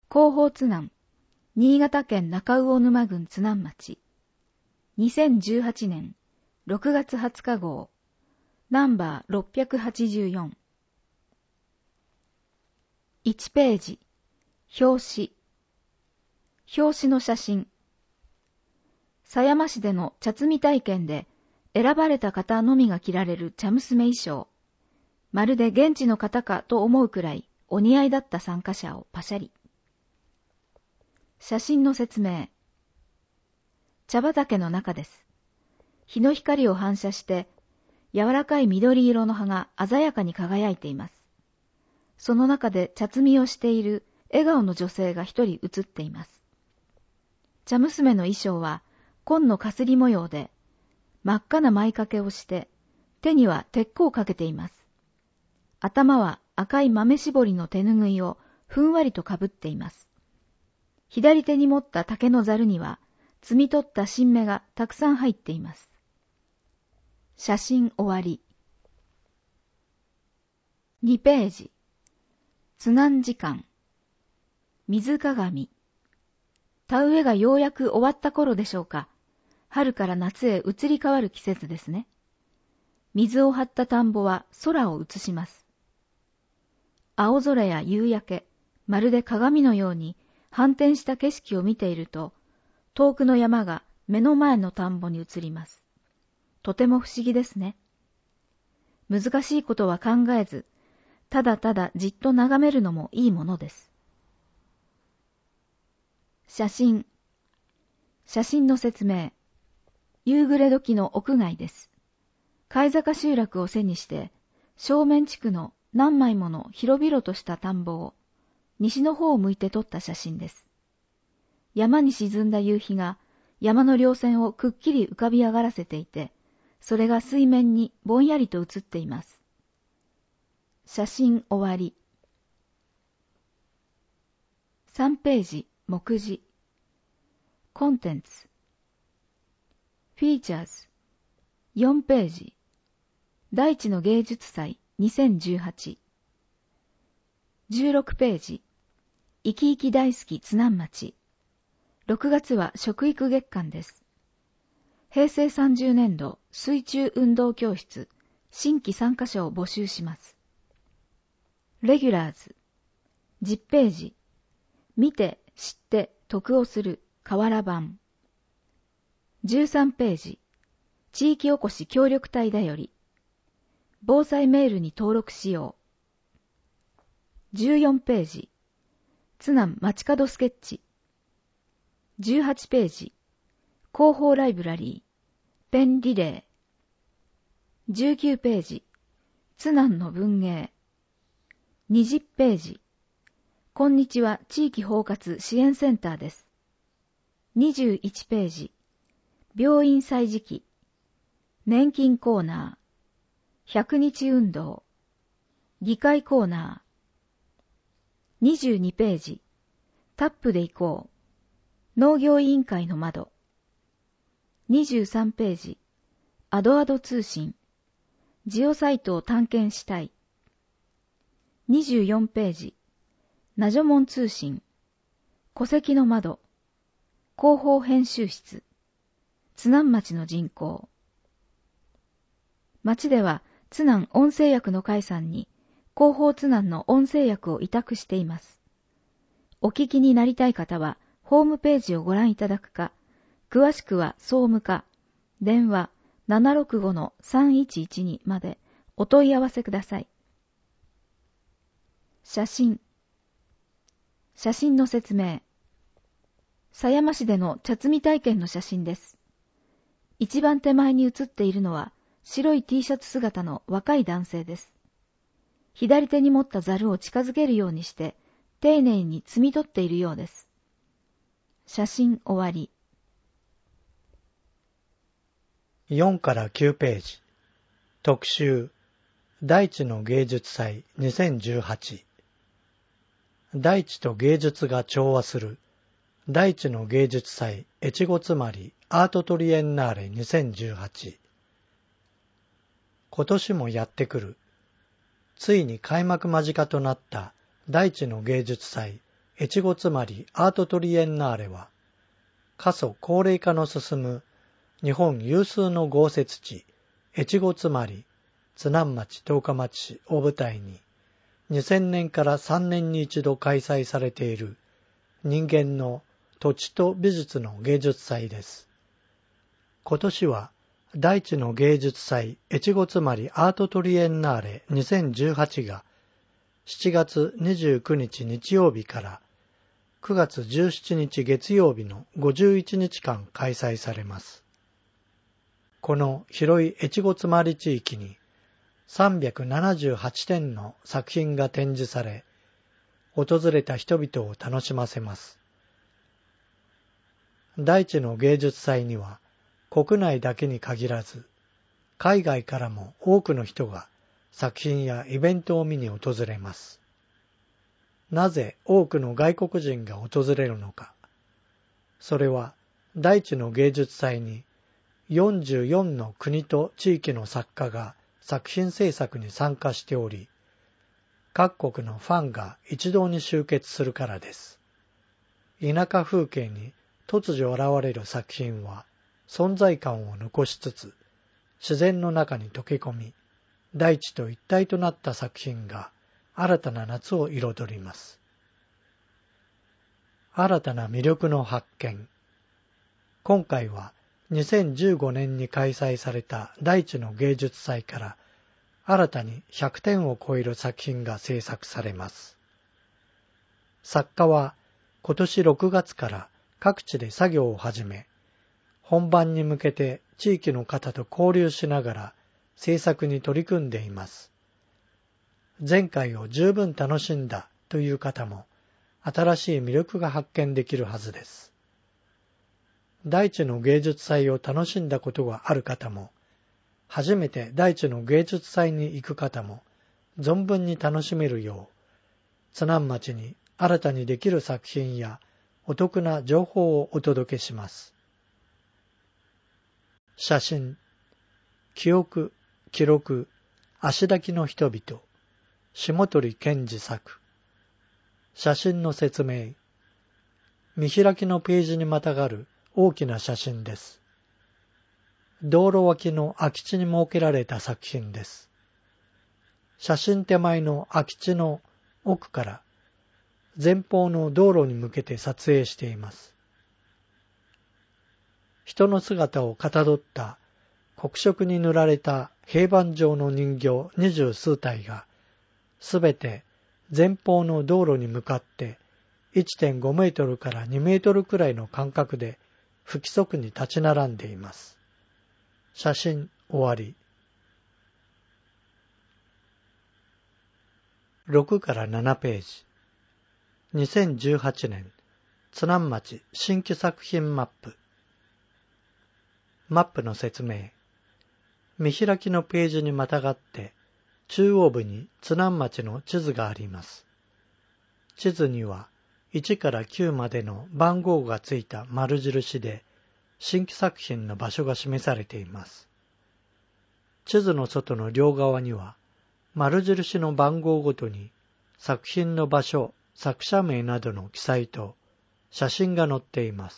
広報津南、新潟県中魚沼郡津南町、2018年6月20日号、ナンバー684。1ページ、表紙の写真。狭山市での茶摘み体験で選ばれた方のみが着られる茶娘衣装。まるで現地の方かと思うくらいお似合いだった参加者をパシャリ。写真の説明。茶畑の中です。日の光を反射して柔らかい緑色の葉が鮮やかに輝いています。その中で茶摘みをしている笑顔の女性が一人写っています。茶娘の衣装は紺のかすり模様で真っ赤な舞掛けをして手には鉄甲をかけています。頭は赤い豆絞りの手ぬぐいをふんわりとかぶっています。左手に持った竹のざるには摘み取った新芽がたくさん入っています。写真終わり。2ページ。津南時間。水鏡。田植えがようやく終わった頃でしょうか。春から夏へ移り変わる季節ですね。水を張った田んぼは空を映します。青空や夕焼け、まるで鏡のように反転した景色を見ていると、遠くの山が目の前の田んぼに映ります。とても不思議ですね。難しいことは考えず、ただただじっと眺めるのもいいものです。写真の説明。夕暮れ時の屋外です。貝坂集落を背にして、正面地区の何枚もの広々とした田んぼを西の方を向いて撮った写真です。山に沈んだ夕日が山の稜線をくっきり浮かび上がらせていて、それが水面にぼんやりと映っています。写真終わり。3ページ、目次。コンテンツ。フィーチャーズ。4ページ。大地の芸術祭2018。16ページ。生き生き大好き津南町。6月は食育月間です。平成30年度水中運動教室新規参加者を募集します。レギュラーズ。10ページ。見て、知って、得をする瓦版。13ページ。地域おこし協力隊だより。防災メールに登録しよう。14ページ。津南街角スケッチ。18ページ。広報ライブラリー。ペンリレー。19ページ。津南の文芸。20ページ。こんにちは地域包括支援センターです。21ページ。病院歳時期。年金コーナー。100日運動。議会コーナー。22ページ。タップで行こう。農業委員会の窓。23ページ。アドアド通信。ジオサイトを探検したい。24ページ。ナジョモン通信。戸籍の窓。広報編集室。津南町の人口。町では津南音声訳の会さんに広報津南の音声訳を委託しています。お聞きになりたい方はホームページをご覧いただくか、詳しくは総務課、電話 765-3112 までお問い合わせください。写真の説明。狭山市での茶摘み体験の写真です。一番手前に写っているのは白い T シャツ姿の若い男性です。左手に持ったザルを近づけるようにして丁寧に摘み取っているようです。写真終わり。 4から9ページ。特集。大地の芸術祭2018。大地と芸術が調和する。大地の芸術祭越後つまりアートトリエンナーレ2018。今年もやってくる。ついに開幕間近となった大地の芸術祭越後妻有アートトリエンナーレは、過疎高齢化の進む日本有数の豪雪地、越後妻有津南町十日町市を舞台に、2000年から3年に一度開催されている人間の土地と美術の芸術祭です。今年は大地の芸術祭越後妻有アートトリエンナーレ2018が7月29日日曜日から9月17日月曜日の51日間開催されます。この広い越後妻有地域に378点の作品が展示され、訪れた人々を楽しませます。大地の芸術祭には国内だけに限らず、海外からも多くの人が作品やイベントを見に訪れます。なぜ多くの外国人が訪れるのか。それは大地の芸術祭に44の国と地域の作家が作品制作に参加しており、各国のファンが一堂に集結するからです。田舎風景に突如現れる作品は存在感を残しつつ、自然の中に溶け込み、大地と一体となった作品が新たな夏を彩ります。新たな魅力の発見。今回は2015年に開催された大地の芸術祭から新たに100点を超える作品が制作されます。作家は今年6月から各地で作業を始め、本番に向けて地域の方と交流しながら制作に取り組んでいます。前回を十分楽しんだという方も新しい魅力が発見できるはずです。大地の芸術祭を楽しんだことがある方も、初めて大地の芸術祭に行く方も存分に楽しめるよう、津南町に新たにできる作品やお得な情報をお届けします。写真、記憶、記録、足抱きの人々、下鳥健二作。写真の説明。見開きのページにまたがる大きな写真です。道路脇の空き地に設けられた作品です。写真手前の空き地の奥から前方の道路に向けて撮影しています。人の姿をかたどった黒色に塗られた平板状の人形20数体がすべて前方の道路に向かって 1.5 メートルから2メートルくらいの間隔で不規則に立ち並んでいます。写真終わり。6から7ページ。2018年津南町新規作品マップ。マップの説明。見開きのページにまたがって中央部に津南町の地図があります。地図には1から9までの番号がついた丸印で新規作品の場所が示されています。地図の外の両側には丸印の番号ごとに作品の場所、作者名などの記載と写真が載っています。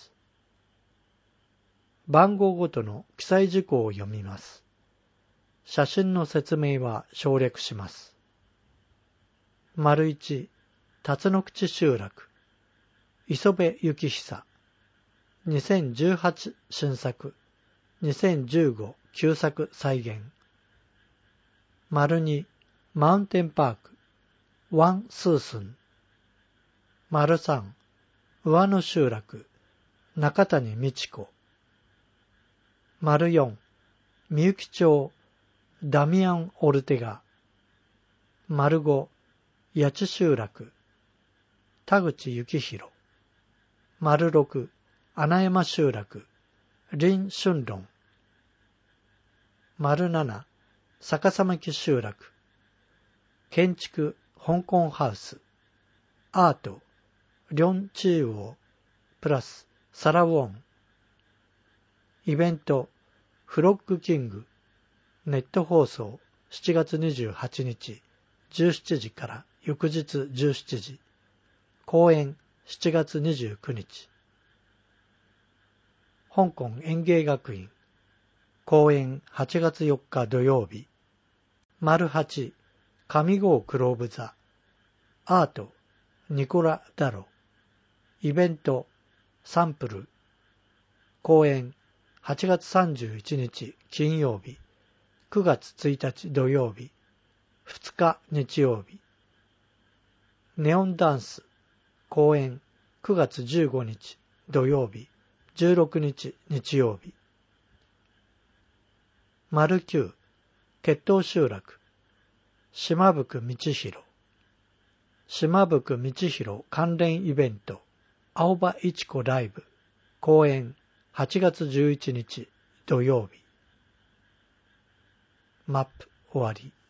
番号ごとの記載事項を読みます。写真の説明は省略します。丸1、辰野口集落、磯部幸久、2018新作、2015旧作再現。丸2、マウンテンパーク、ワンスースン。丸3、上野集落、中谷美智子。丸4、みゆき町、ダミアン・オルテガ。丸5、八千集落、田口幸宏。丸6、穴山集落、林春論。丸7、逆さ巻集落、建築香港ハウス、アート、リョンチーウォー、プラスサラウォン。イベント、フロッグキング、ネット放送7月28日17時から翌日17時。公演 7月29日。香港園芸学院公演8月4日土曜日。丸8上郷クローブ座アートニコラ・ダロイベントサンプル公演8月31日金曜日9月1日土曜日2日日曜日ネオンダンス公演9月15日土曜日16日日曜日丸9決闘集落島福道弘島福道弘関連イベント青葉一子ライブ公演8月11日土曜日マップ終わり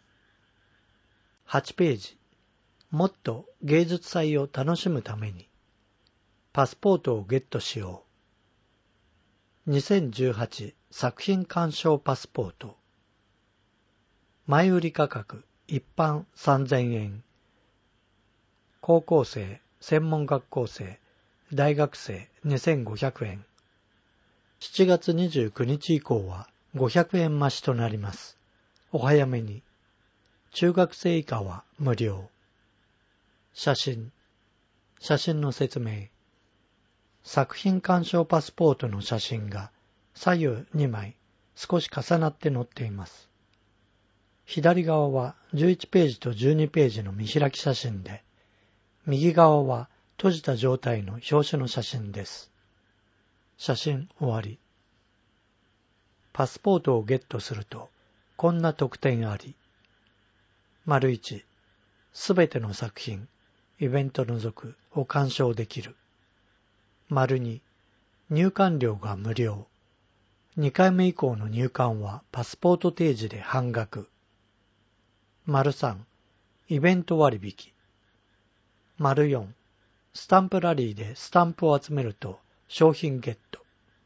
8ページもっと芸術祭を楽しむためにパスポートをゲットしよう2018作品鑑賞パスポート前売り価格一般3000円高校生専門学校生大学生2500円7月29日以降は500円増しとなりますお早めに中学生以下は無料写真の説明作品鑑賞パスポートの写真が左右2枚少し重なって載っています左側は11ページと12ページの見開き写真で右側は閉じた状態の表紙の写真です写真終わりパスポートをゲットするとこんな特典あり丸1すべての作品イベント除くを鑑賞できる丸2入館料が無料2回目以降の入館はパスポート提示で半額丸3イベント割引丸4スタンプラリーでスタンプを集めると商品ゲット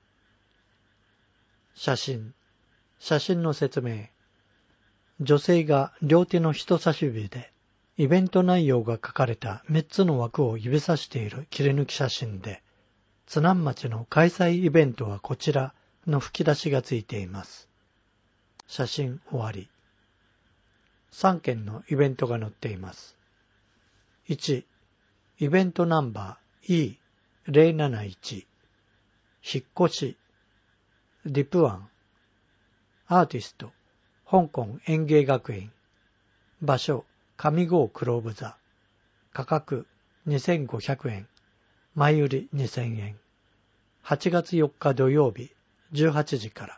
写真の説明女性が両手の人差し指でイベント内容が書かれた3つの枠を指さしている切り抜き写真で津南町の開催イベントはこちらの吹き出しがついています写真終わり3件のイベントが載っています1イベントナンバー E071 引っ越しリプワンアーティスト香港園芸学院場所上郷クローブ座価格2500円前売り2000円8月4日土曜日18時から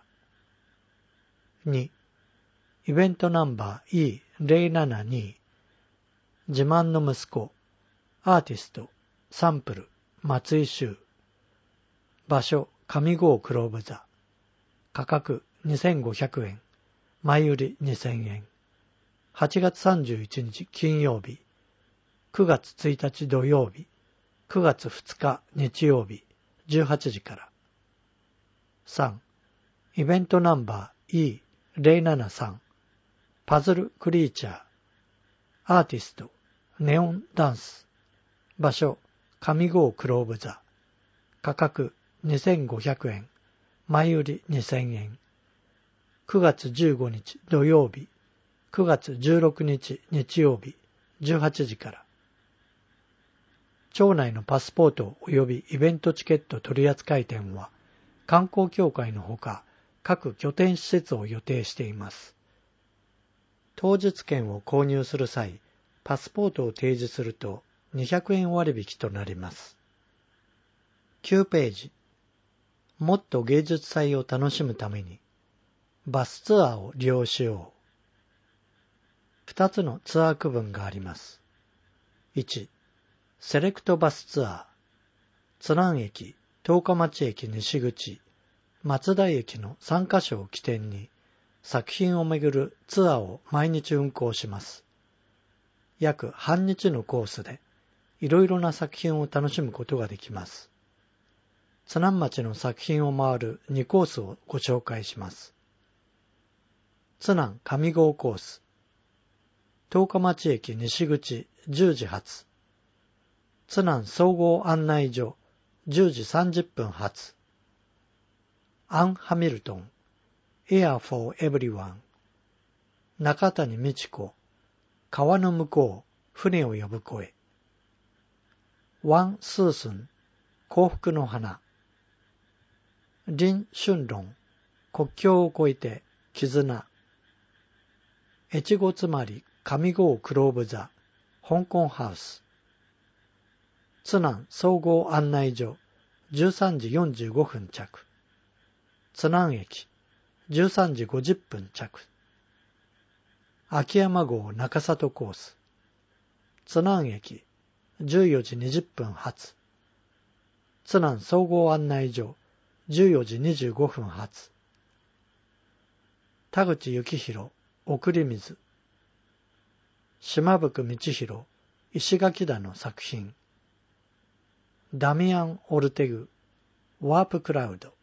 2イベントナンバー E072 自慢の息子アーティストサンプル松井秀場所上郷クローブ座価格2500円前売り2000円8月31日金曜日9月1日土曜日9月2日日曜日18時から3イベントナンバー E073 パズルクリーチャーアーティストネオンダンス場所上郷クローブ座価格2500円前売り2000円9月15日土曜日9月16日日曜日18時から町内のパスポート及びイベントチケット取扱店は観光協会のほか各拠点施設を予定しています当日券を購入する際パスポートを提示すると200円割引となります9ページもっと芸術祭を楽しむためにバスツアーを利用しよう2つのツアー区分があります1セレクトバスツアー津南駅十日町駅西口松田駅の3カ所を起点に作品をめぐるツアーを毎日運行します約半日のコースでいろいろな作品を楽しむことができます津南町の作品を回る2コースをご紹介します津南上郷コース十日町駅西口10時発津南総合案内所10時30分発。アン・ハミルトン Air for Everyone。 中谷美智子川の向こう船を呼ぶ声。ワン・スースン幸福の花。リン・シュンロン国境を越えて絆。越後つまり上郷クローブ座香港ハウス。津南総合案内所13時45分着。津南駅13時50分着。秋山号中里コース。津南駅14時20分発。津南総合案内所14時25分発。田口幸宏送り水。島吹道弘石垣田の作品。ダミアン・オルテグワープクラウド。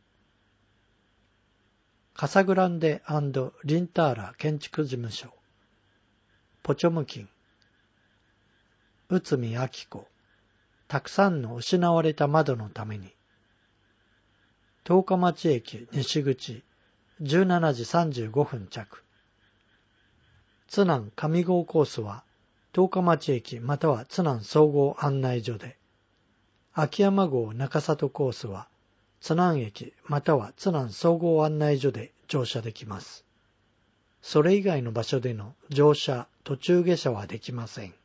カサグランデ&リンターラ建築事務所。ポチョムキン。内海明子たくさんの失われた窓のために。十日町駅西口17時35分着。津南上郷コースは十日町駅または津南総合案内所で、秋山号中里コースは津南駅または津南総合案内所で乗車できます。それ以外の場所での乗車、途中下車はできません。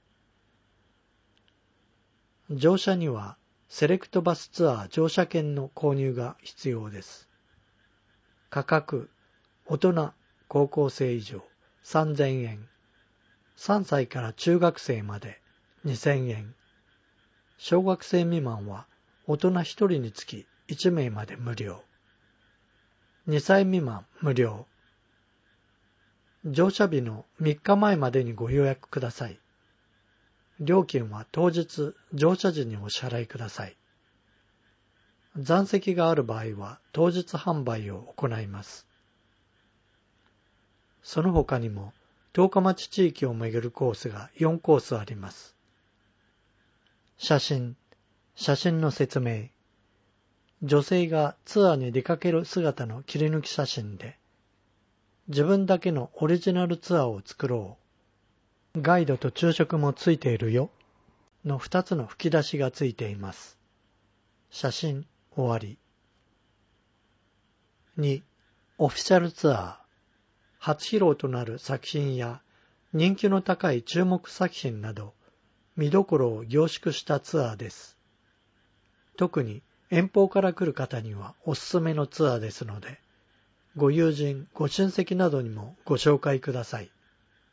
乗車にはセレクトバスツアー乗車券の購入が必要です。価格、大人、高校生以上3000円。3歳から中学生まで2000円。小学生未満は大人1人につき1名まで無料。2歳未満無料。乗車日の3日前までにご予約ください。料金は当日乗車時にお支払いください。残席がある場合は当日販売を行います。その他にも十日町地域を巡るコースが4コースあります。写真の説明。女性がツアーに出かける姿の切り抜き写真で、自分だけのオリジナルツアーを作ろう。ガイドと昼食もついているよ。の2つの吹き出しがついています。写真終わり。2. オフィシャルツアー。初披露となる作品や人気の高い注目作品など、見どころを凝縮したツアーです。特に遠方から来る方にはおすすめのツアーですので、ご友人、ご親戚などにもご紹介ください。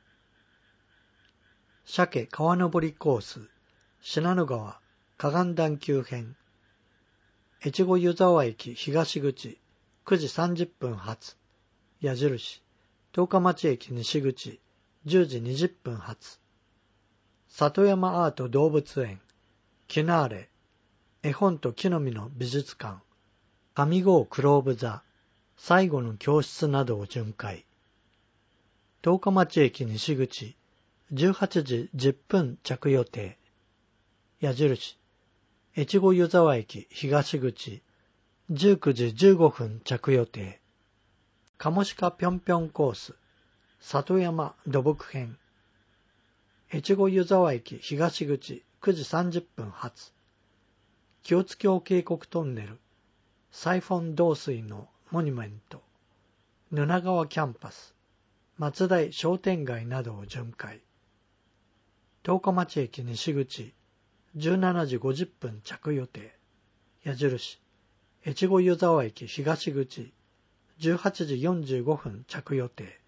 鮭川登りコース、信濃川河岸段丘編。越後湯沢駅東口9時30分発。矢印、十日町駅西口10時20分発。里山アート動物園、キナーレ、絵本と木の実の美術館、上郷クローブ座、最後の教室などを巡回。十日町駅西口、18時10分着予定。矢印、越後湯沢駅東口、19時15分着予定。カモシカぴょんぴょんコース、里山土木編。越後湯沢駅東口9時30分発。清津峡渓谷トンネル、サイフォン導水のモニュメント、布川キャンパス、松台商店街などを巡回。十日町駅西口、17時50分着予定。矢印、越後湯沢駅東口、18時45分着予定。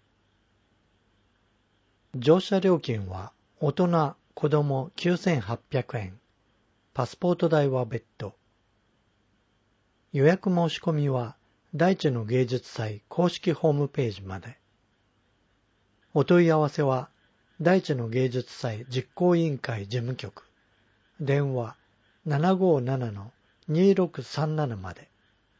乗車料金は大人、子供9800円。パスポート代は別途。予約申し込みは大地の芸術祭公式ホームページまで。お問い合わせは大地の芸術祭実行委員会事務局。電話 757-2637 まで。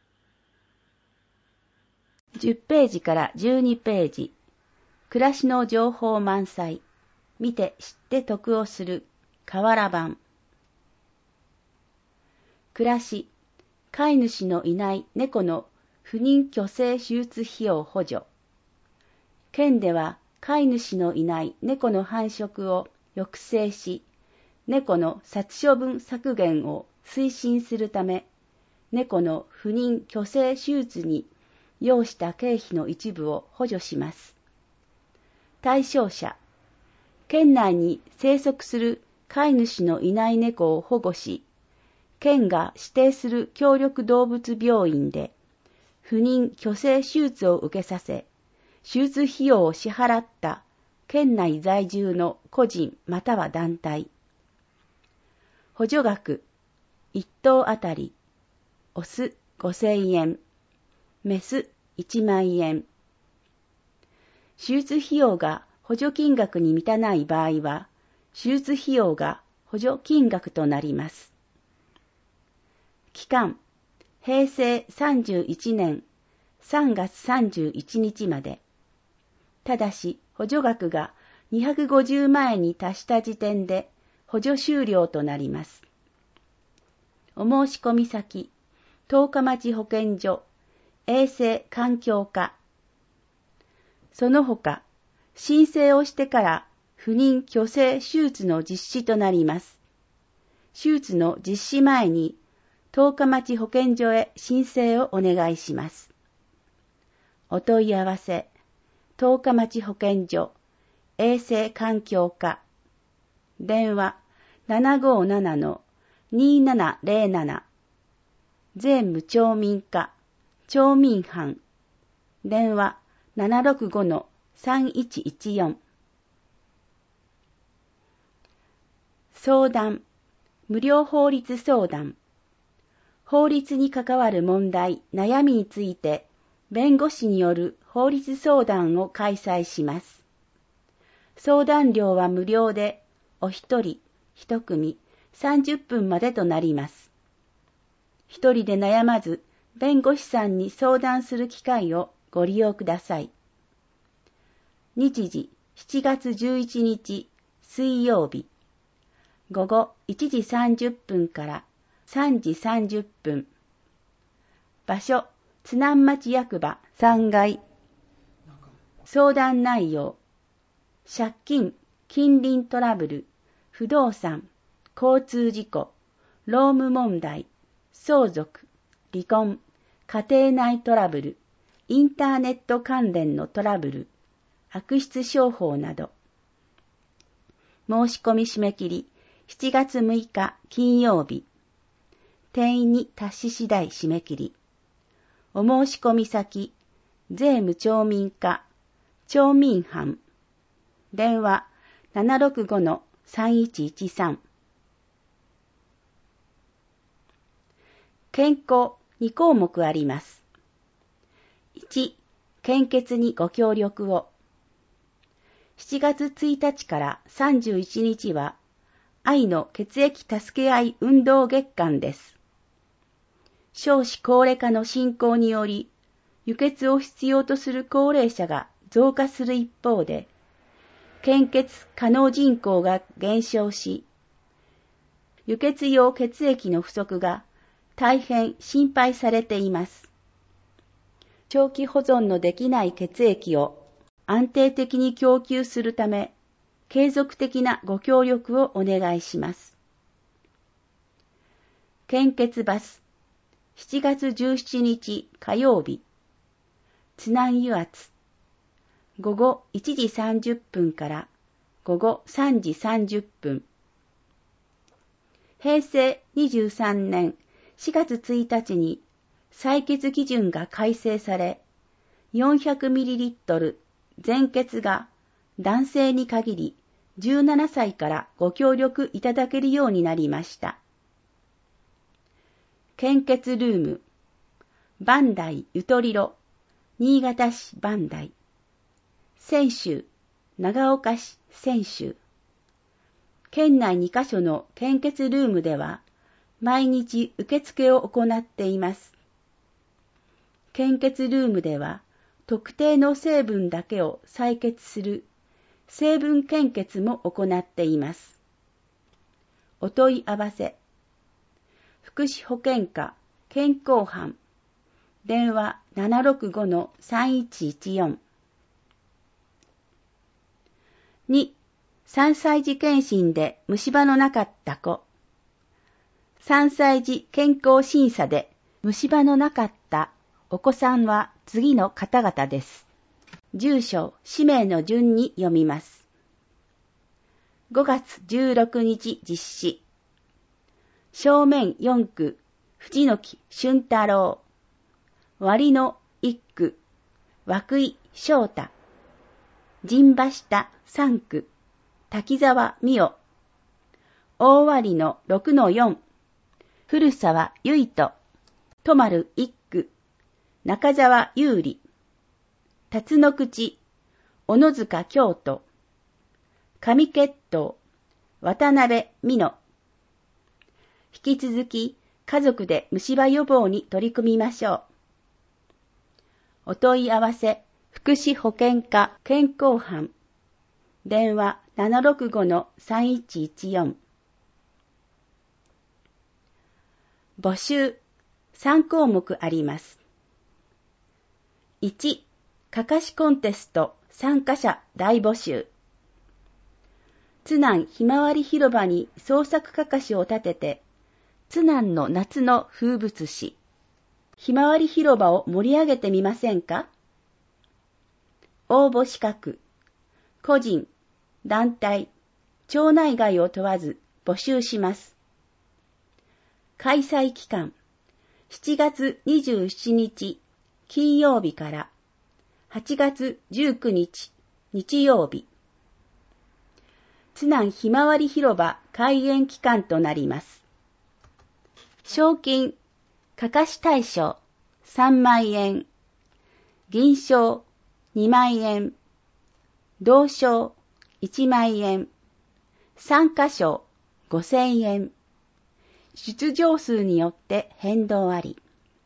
10ページから12ページ。暮らしの情報満載。見て知って得をする。河原版。 暮らし、飼い主のいない猫の不妊去勢手術費用補助。県では飼い主のいない猫の繁殖を抑制し、猫の殺処分削減を推進するため、猫の不妊去勢手術に要した経費の一部を補助します。対象者、県内に生息する飼い主のいない猫を保護し、県が指定する協力動物病院で不妊去勢手術を受けさせ、手術費用を支払った県内在住の個人または団体。補助額、1頭あたり、オス5000円、メス1万円。手術費用が補助金額に満たない場合は、手術費用が補助金額となります。期間、平成31年3月31日まで。ただし、補助額が250万円に達した時点で補助終了となります。お申し込み先、十日町保健所、衛生環境課。その他、申請をしてから不妊去勢手術の実施となります。手術の実施前に、十日町保健所へ申請をお願いします。お問い合わせ、十日町保健所、衛生環境課。電話、757-2707。税務町民課、町民班。電話、765-3114。相談、無料法律相談。法律に関わる問題、悩みについて、弁護士による法律相談を開催します。相談料は無料で、お一人、一組、30分までとなります。一人で悩まず、弁護士さんに相談する機会をご利用ください。日時、7月11日、水曜日。午後1時30分から3時30分。場所、津南町役場3階。相談内容、借金、近隣トラブル、不動産、交通事故、労務問題、相続、離婚、家庭内トラブル、インターネット関連のトラブル、悪質商法など。申し込み締め切り、7月6日金曜日。定員に達し次第締め切り。お申し込み先、税務町民課、町民班。電話、765-3113。健康2項目あります。1、献血にご協力を。7月1日から31日は、愛の血液助け合い運動月間です。少子高齢化の進行により、輸血を必要とする高齢者が増加する一方で、献血可能人口が減少し、輸血用血液の不足が大変心配されています。長期保存のできない血液を安定的に供給するため、継続的なご協力をお願いします。献血バス、7月17日火曜日、津南油圧、午後1時30分から午後3時30分。平成23年4月1日に採血基準が改正され、400ml 全血が男性に限り17歳からご協力いただけるようになりました。献血ルーム、磐梯ゆとりろ、新潟市磐梯、泉州、長岡市泉州。県内2カ所の献血ルームでは、毎日受付を行っています。献血ルームでは、特定の成分だけを採血する成分献血も行っています。お問い合わせ。 福祉保健課健康班電話 765-3114 2. 3歳児検診で虫歯のなかった子。3歳児健康審査で虫歯のなかったお子さんは次の方々です。住所、氏名の順に読みます。5月16日実施。正面4区、藤木俊太郎。割の1区、涌井翔太。陣馬下3区、滝沢美代。大割の 6-4、古沢唯斗。泊丸1区、中澤優里。辰野口、小野塚京都。上血統、渡辺美乃。引き続き、家族で虫歯予防に取り組みましょう。お問い合わせ、福祉保健課健康班。電話 765-3114。募集、3項目あります。1、かかしコンテスト参加者大募集。津南ひまわり広場に創作かかしを立てて、津南の夏の風物詩、ひまわり広場を盛り上げてみませんか？応募資格、個人、団体、町内外を問わず募集します。開催期間、7月27日金曜日から8月19日日曜日。津南ひまわり広場開園期間となります。賞金、かかし大賞3万円、銀賞2万円、銅賞1万円、参加賞5000円、出場数によって変動あり。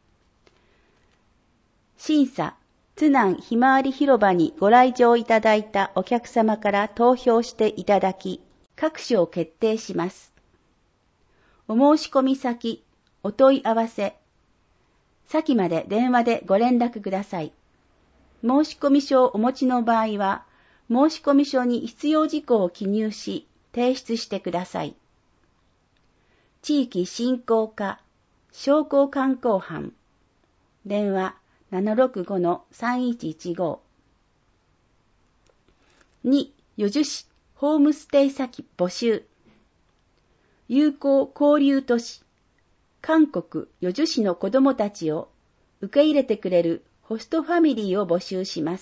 審査、津南ひまわり広場にご来場いただいたお客様から投票していただき、各種を決定します。お申し込み先、お問い合わせ、先まで電話でご連絡ください。申込書をお持ちの場合は、申込書に必要事項を記入し、提出してください。地域振興課、商工観光班、電話 765-3115。2、余樹市ホームステイ先募集。友好交流都市、韓国余樹市の子どもたちを受け入れてくれるホストファミリーを募集します。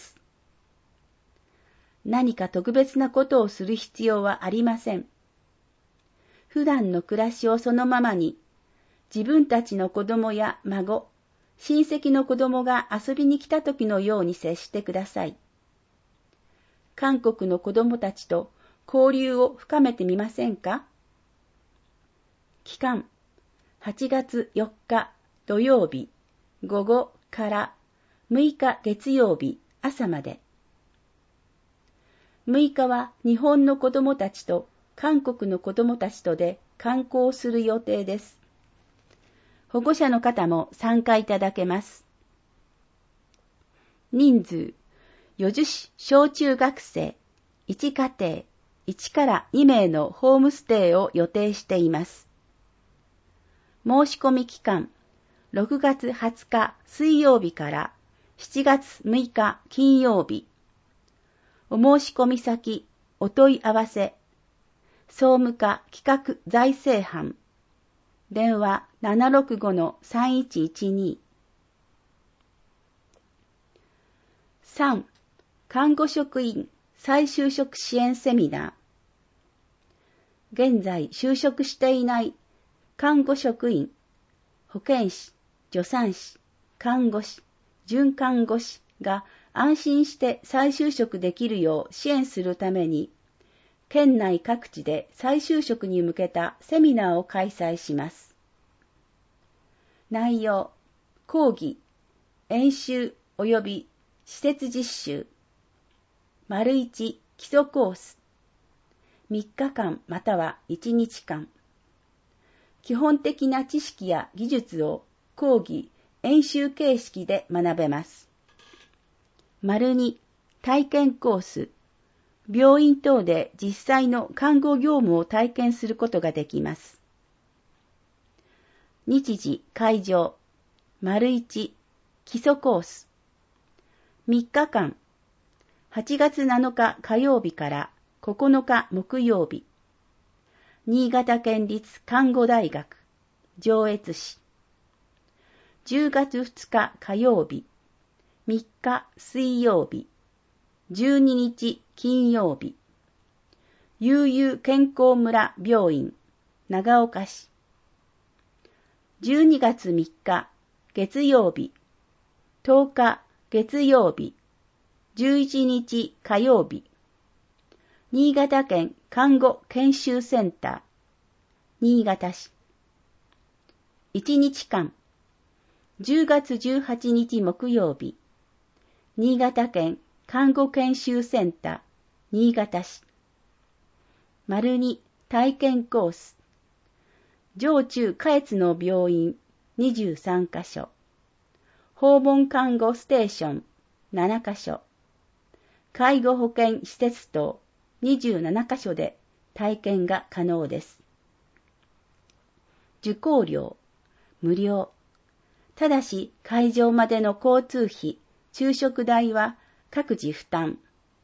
何か特別なことをする必要はありません。普段の暮らしをそのままに、自分たちの子供や孫、親戚の子供が遊びに来た時のように接してください。韓国の子供たちと交流を深めてみませんか？期間、8月4日土曜日午後から6日月曜日朝まで。6日は日本の子供たちと韓国の子供たちとで観光する予定です。保護者の方も参加いただけます。人数、余樹市小中学生1家庭1から2名のホームステイを予定しています。申し込み期間、6月20日水曜日から7月6日金曜日。お申し込み先、お問い合わせ、総務課企画財政班、電話 765-3112。3. 看護職員再就職支援セミナー。現在就職していない看護職員、保健師、助産師、看護師、准看護師が安心して再就職できるよう支援するために、県内各地で再就職に向けたセミナーを開催します。内容、講義、演習及び施設実習、丸1基礎コース、3日間または1日間、 基本的な知識や技術を講義、演習形式で学べます。2、体験コース。病院等で実際の看護業務を体験することができます。日時、会場。1、基礎コース。3日間。8月7日火曜日から9日木曜日。新潟県立看護大学、上越市。10月2日火曜日。3日水曜日。12日金曜日。悠々健康村病院、長岡市。12月3日月曜日。10日月曜日。11日火曜日。新潟県看護研修センター、新潟市。1日間。10月18日木曜日。新潟県看護研修センター、新潟市。2、体験コース。上中下越の病院23カ所。訪問看護ステーション7カ所。介護保健施設等27カ所で体験が可能です。受講料、無料。ただし会場までの交通費、昼食代は各自負担。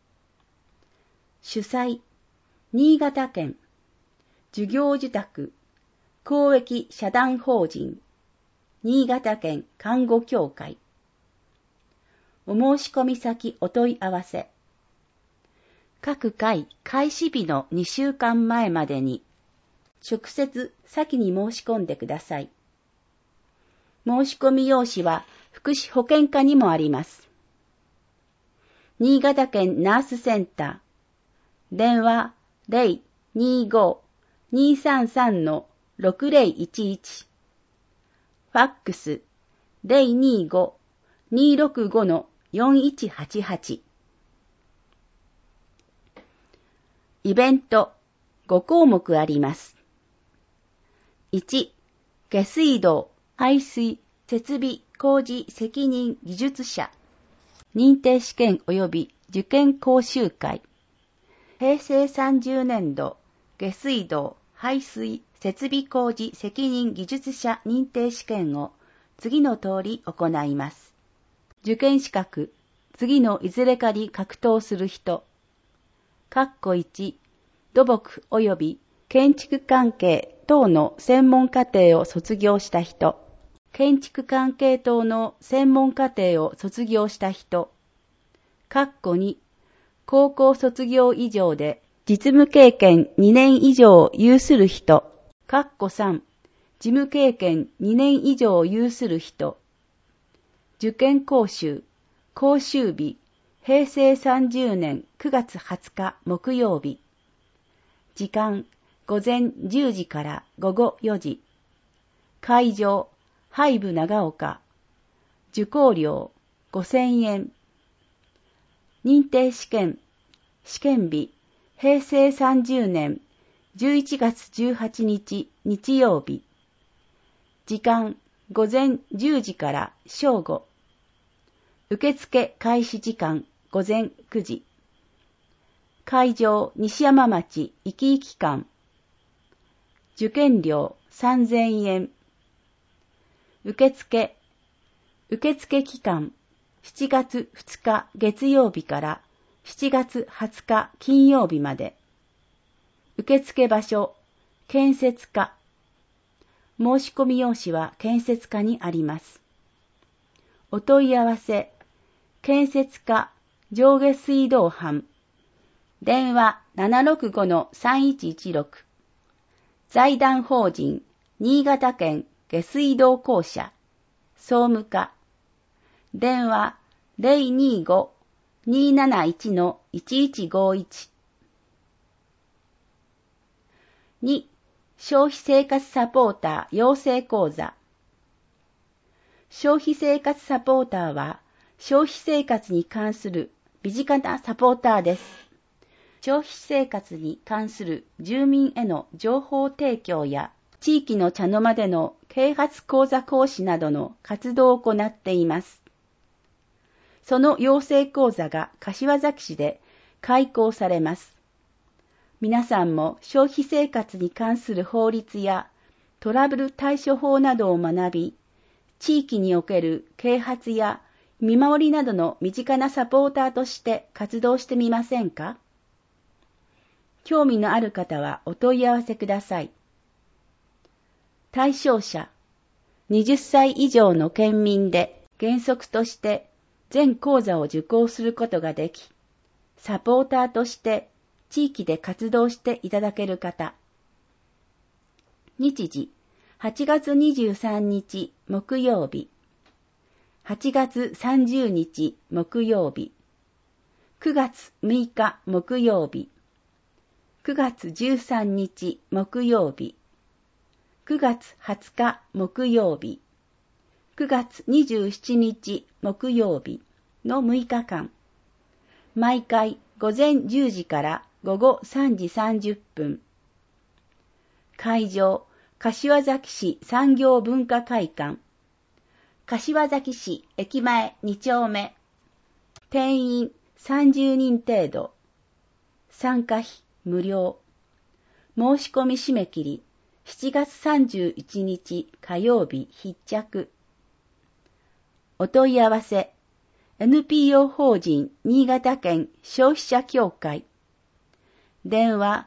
主催、新潟県、授業受託、公益社団法人、新潟県看護協会。お申し込み先お問い合わせ。各回開始日の2週間前までに、直接先に申し込んでください。申し込み用紙は福祉保健課にもあります。新潟県ナースセンター、電話 025-233-6011、ファックス 025-265-4188。イベント5項目あります。1、下水道、排水、設備工事責任技術者、認定試験及び受験講習会。平成30年度、下水道、排水、設備工事責任技術者認定試験を次の通り行います。受験資格、次のいずれかに格闘する人。1、土木及び建築関係等の専門課程を卒業した人。建築関係等の専門課程を卒業した人。2、高校卒業以上で実務経験2年以上を有する人。3、事務経験2年以上を有する人。受験講習、講習日、平成30年9月20日木曜日。時間、午前10時から午後4時。会場、ハイブ長岡。受講料、5000円。認定試験、試験日、平成30年11月18日日曜日。時間、午前10時から正午。受付開始時間、午前9時。会場、西山町いきいき館。受験料3000円。受付期間、7月2日月曜日から7月20日金曜日まで。受付場所、建設課。申し込み用紙は建設課にあります。お問い合わせ、建設課上下水道班。電話 765-3116。財団法人新潟県下水道公社総務課。電話 025-271-1151。2、消費生活サポーター養成講座。消費生活サポーターは消費生活に関する身近なサポーターです。消費生活に関する住民への情報提供や地域の茶の間での啓発講座講師などの活動を行っています。その養成講座が柏崎市で開講されます。皆さんも消費生活に関する法律やトラブル対処法などを学び、地域における啓発や見守りなどの身近なサポーターとして活動してみませんか？興味のある方はお問い合わせください。対象者、20歳以上の県民で原則として全講座を受講することができ、サポーターとして地域で活動していただける方。日時、8月23日木曜日、8月30日木曜日、9月6日木曜日、9月13日木曜日、9月20日木曜日、9月27日木曜日の6日間、毎回午前10時から午後3時30分。会場、柏崎市産業文化会館。柏崎市駅前2丁目。定員30人程度。参加費無料。申し込み締め切り7月31日火曜日必着。お問い合わせ、NPO 法人新潟県消費者協会。電話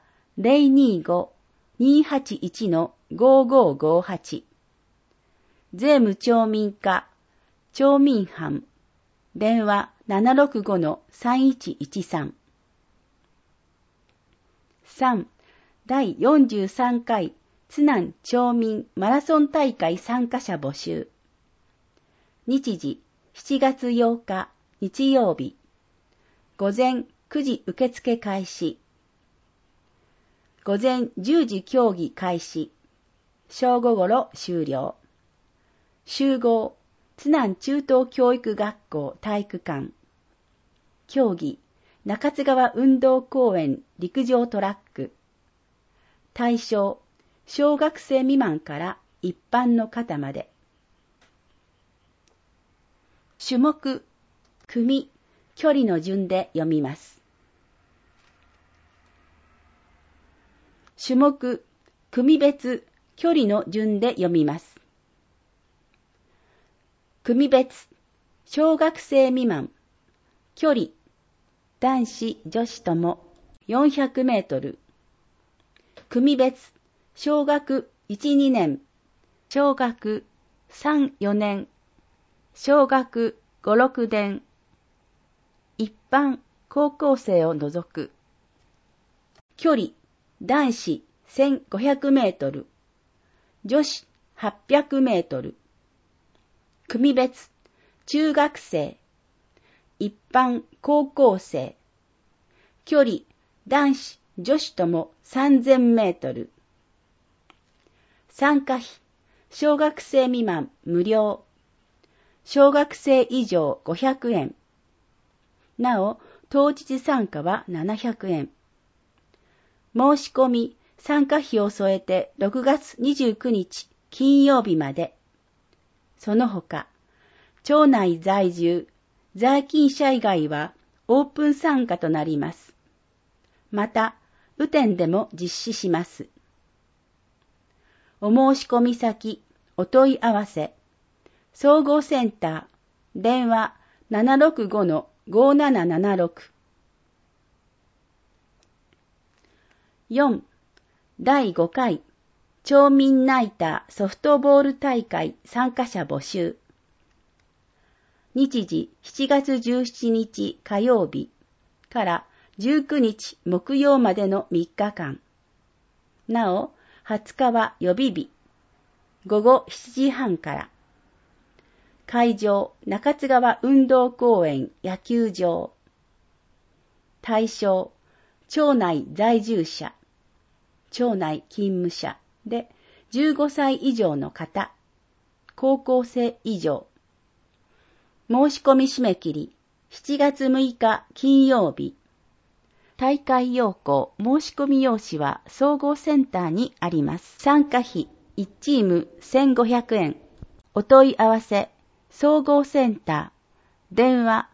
025-281-5558。税務町民課、町民班。電話 765-3113。3. 第43回津南町民マラソン大会参加者募集。日時7月8日日曜日。午前9時受付開始。午前10時競技開始。正午ごろ終了。集合、津南中等教育学校体育館。競技、中津川運動公園陸上トラック。対象、小学生未満から一般の方まで。種目、組、距離の順で読みます。種目、組別、距離の順で読みます。組別、小学生未満、距離、男子、女子とも400メートル。組別、小学1、2年、小学3、4年、小学5、6年、一般、高校生を除く。距離、男子1500メートル、女子800メートル。組別、中学生、一般、高校生。距離、男子、女子とも3000メートル。参加費、小学生未満無料。小学生以上500円。なお、当日参加は700円。申し込み、参加費を添えて6月29日金曜日まで。その他、町内在住、在勤者以外はオープン参加となります。また、雨天でも実施します。お申し込み先、お問い合わせ、総合センター、電話 765-5776。4. 第5回町民ナイターソフトボール大会参加者募集。日時7月17日火曜日から19日木曜までの3日間。なお、20日は予備日。午後7時半から。会場、中津川運動公園野球場。対象、町内在住者、町内勤務者で15歳以上の方、高校生以上。申し込み締め切り、7月6日金曜日。大会要項申し込み用紙は総合センターにあります。参加費、 1チーム1500円。お問い合わせ、総合センター、電話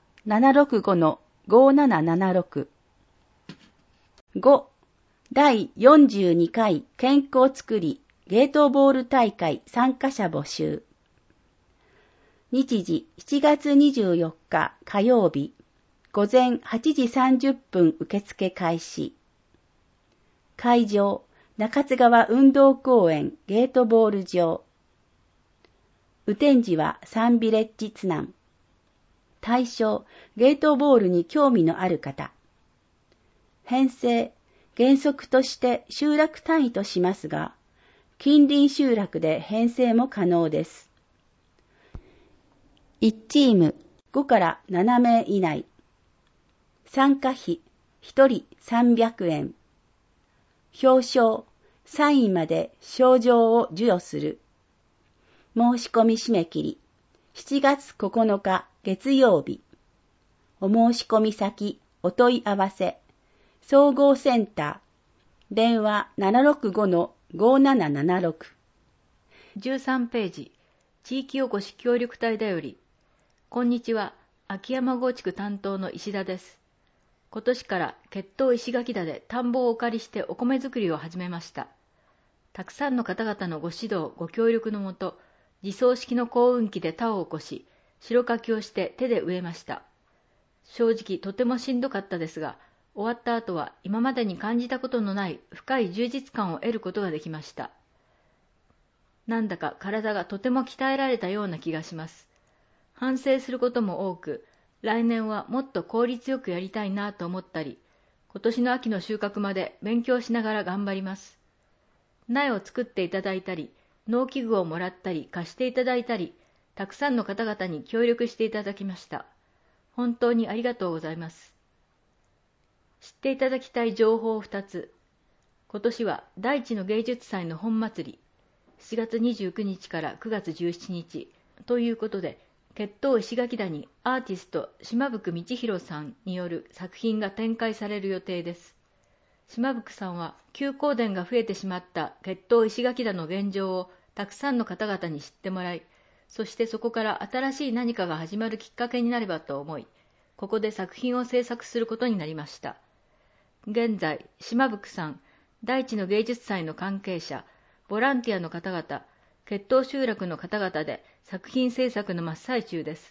765-5776。5. 第42回健康つくりゲートボール大会参加者募集。日時7月24日火曜日、午前8時30分受付開始。会場、中津川運動公園ゲートボール場。雨天時はサンビレッジ津南。対象、ゲートボールに興味のある方。編成、原則として集落単位としますが、近隣集落で編成も可能です。1チーム5から7名以内。参加費1人300円。表彰、3位まで賞状を授与する。申し込み締め切り、7月9日月曜日。お申し込み先、お問い合わせ、総合センター、電話 765-5776。 13ページ、地域おこし協力隊だより。こんにちは、秋山郷地区担当の石田です。今年から血統石垣田で田んぼをお借りしてお米作りを始めました。たくさんの方々のご指導、ご協力のもと、自走式の耕運機で田を起こし、白かきをして手で植えました。正直とてもしんどかったですが、終わった後は今までに感じたことのない深い充実感を得ることができました。なんだか体がとても鍛えられたような気がします。反省することも多く、来年はもっと効率よくやりたいなと思ったり、今年の秋の収穫まで勉強しながら頑張ります。苗を作っていただいたり、農機具をもらったり貸していただいたり、たくさんの方々に協力していただきました。本当にありがとうございます。知っていただきたい情報を2つ。今年は大地の芸術祭の本祭り、7月29日から9月17日ということで、血統石垣田にアーティスト島福道弘さんによる作品が展開される予定です。島福さんは休耕田が増えてしまった血統石垣田の現状をたくさんの方々に知ってもらい、そしてそこから新しい何かが始まるきっかけになればと思い、ここで作品を制作することになりました。現在、島福さん、大地の芸術祭の関係者、ボランティアの方々、血統集落の方々で作品制作の真っ最中です。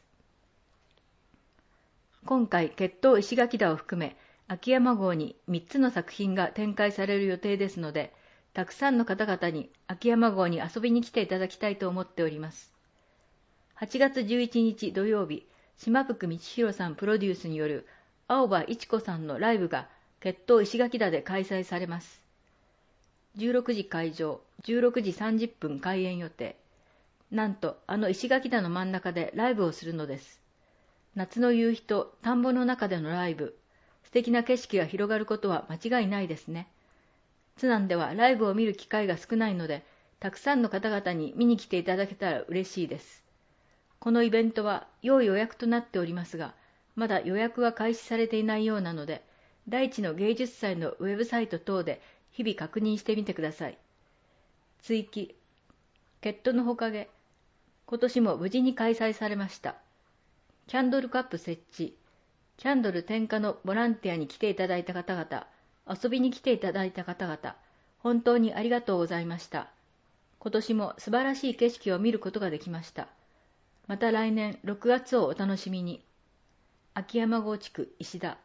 今回、血統石垣田を含め、秋山郷に3つの作品が展開される予定ですので、たくさんの方々に秋山郷に遊びに来ていただきたいと思っております。8月11日土曜日、島福道弘さんプロデュースによる青葉一子さんのライブが血統石垣田で開催されます。16時会場、16時30分開演予定。なんと石垣田の真ん中でライブをするのです。夏の夕日と田んぼの中でのライブ、素敵な景色が広がることは間違いないですね。津南ではライブを見る機会が少ないので、たくさんの方々に見に来ていただけたら嬉しいです。このイベントは要予約となっておりますが、まだ予約は開始されていないようなので、大地の芸術祭のウェブサイト等で日々確認してみてください。追記、血統のほかげ、今年も無事に開催されました。キャンドルカップ設置、キャンドル点火のボランティアに来ていただいた方々、遊びに来ていただいた方々、本当にありがとうございました。今年も素晴らしい景色を見ることができました。また来年6月をお楽しみに。秋山郷地区石田。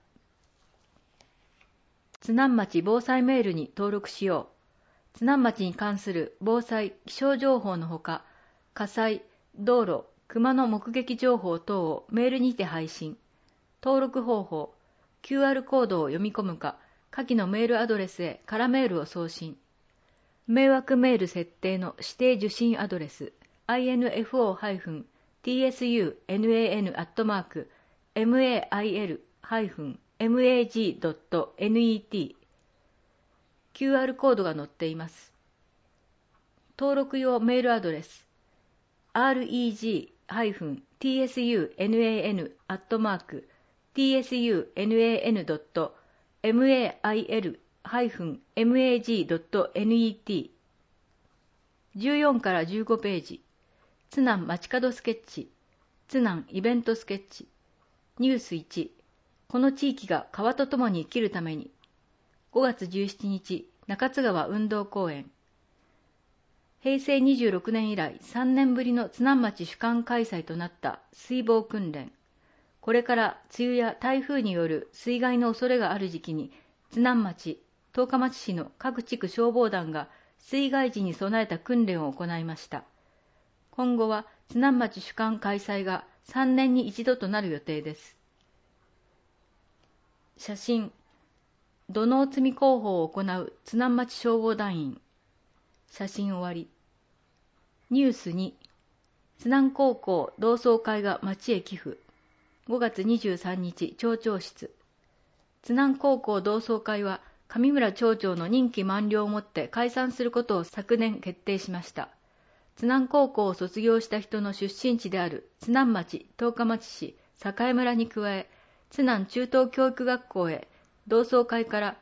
津南町防災メールに登録しよう。津南町に関する防災・気象情報のほか、火災、道路、熊の目撃情報等をメールにて配信。登録方法、QR コードを読み込むか、下記のメールアドレスへ空メールを送信。迷惑メール設定の指定受信アドレス、info-tsun-mail-mag.net QR コードが載っています。登録用メールアドレス reg-tsun-tsun.mail-mag.net 14から15ページ。津南街角スケッチ。津南イベントスケッチ。ニュース1。この地域が川とともに生きるために。5月17日、中津川運動公園。平成26年以来3年ぶりの津南町主管開催となった水防訓練。これから梅雨や台風による水害の恐れがある時期に、津南町、十日町市の各地区消防団が水害時に備えた訓練を行いました。今後は津南町主管開催が3年に一度となる予定です。写真、土のう積み広報を行う津南町消防団員。写真終わり。ニュース2、津南高校同窓会が町へ寄付。5月23日、町長室。津南高校同窓会は、上村町長の任期満了をもって解散することを昨年決定しました。津南高校を卒業した人の出身地である津南町、十日町市、栄村に加え、津南中等教育学校へ同窓会から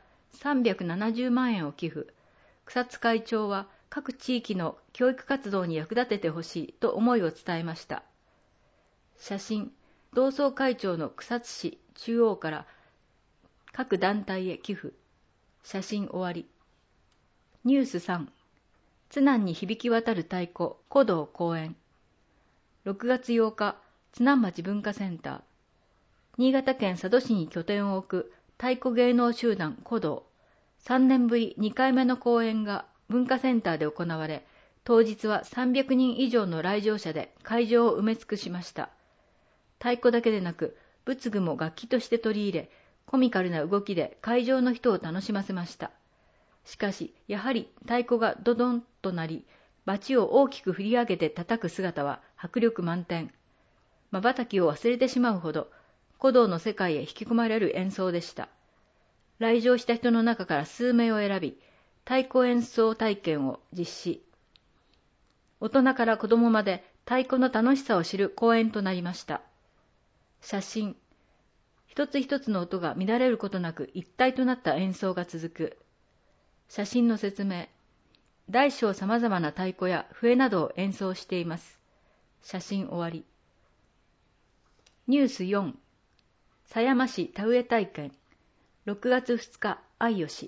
370万円を寄付。草津会長は各地域の教育活動に役立ててほしいと思いを伝えました。写真、同窓会長の草津市中央から各団体へ寄付。写真終わり。ニュース3、津南に響き渡る太鼓、鼓動公演。6月8日、津南町文化センター。新潟県佐渡市に拠点を置く太鼓芸能集団鼓動。3年ぶり2回目の公演が文化センターで行われ、当日は300人以上の来場者で会場を埋め尽くしました。太鼓だけでなく、仏具も楽器として取り入れ、コミカルな動きで会場の人を楽しませました。しかし、やはり太鼓がドドンとなり、バチを大きく振り上げて叩く姿は迫力満点。瞬きを忘れてしまうほど、鼓動の世界へ引き込まれる演奏でした。来場した人の中から数名を選び、太鼓演奏体験を実施。大人から子供まで太鼓の楽しさを知る公演となりました。写真。一つ一つの音が乱れることなく一体となった演奏が続く。写真の説明。大小様々な太鼓や笛などを演奏しています。写真終わり。ニュース4、狭山市田植え体験。6月2日、愛吉。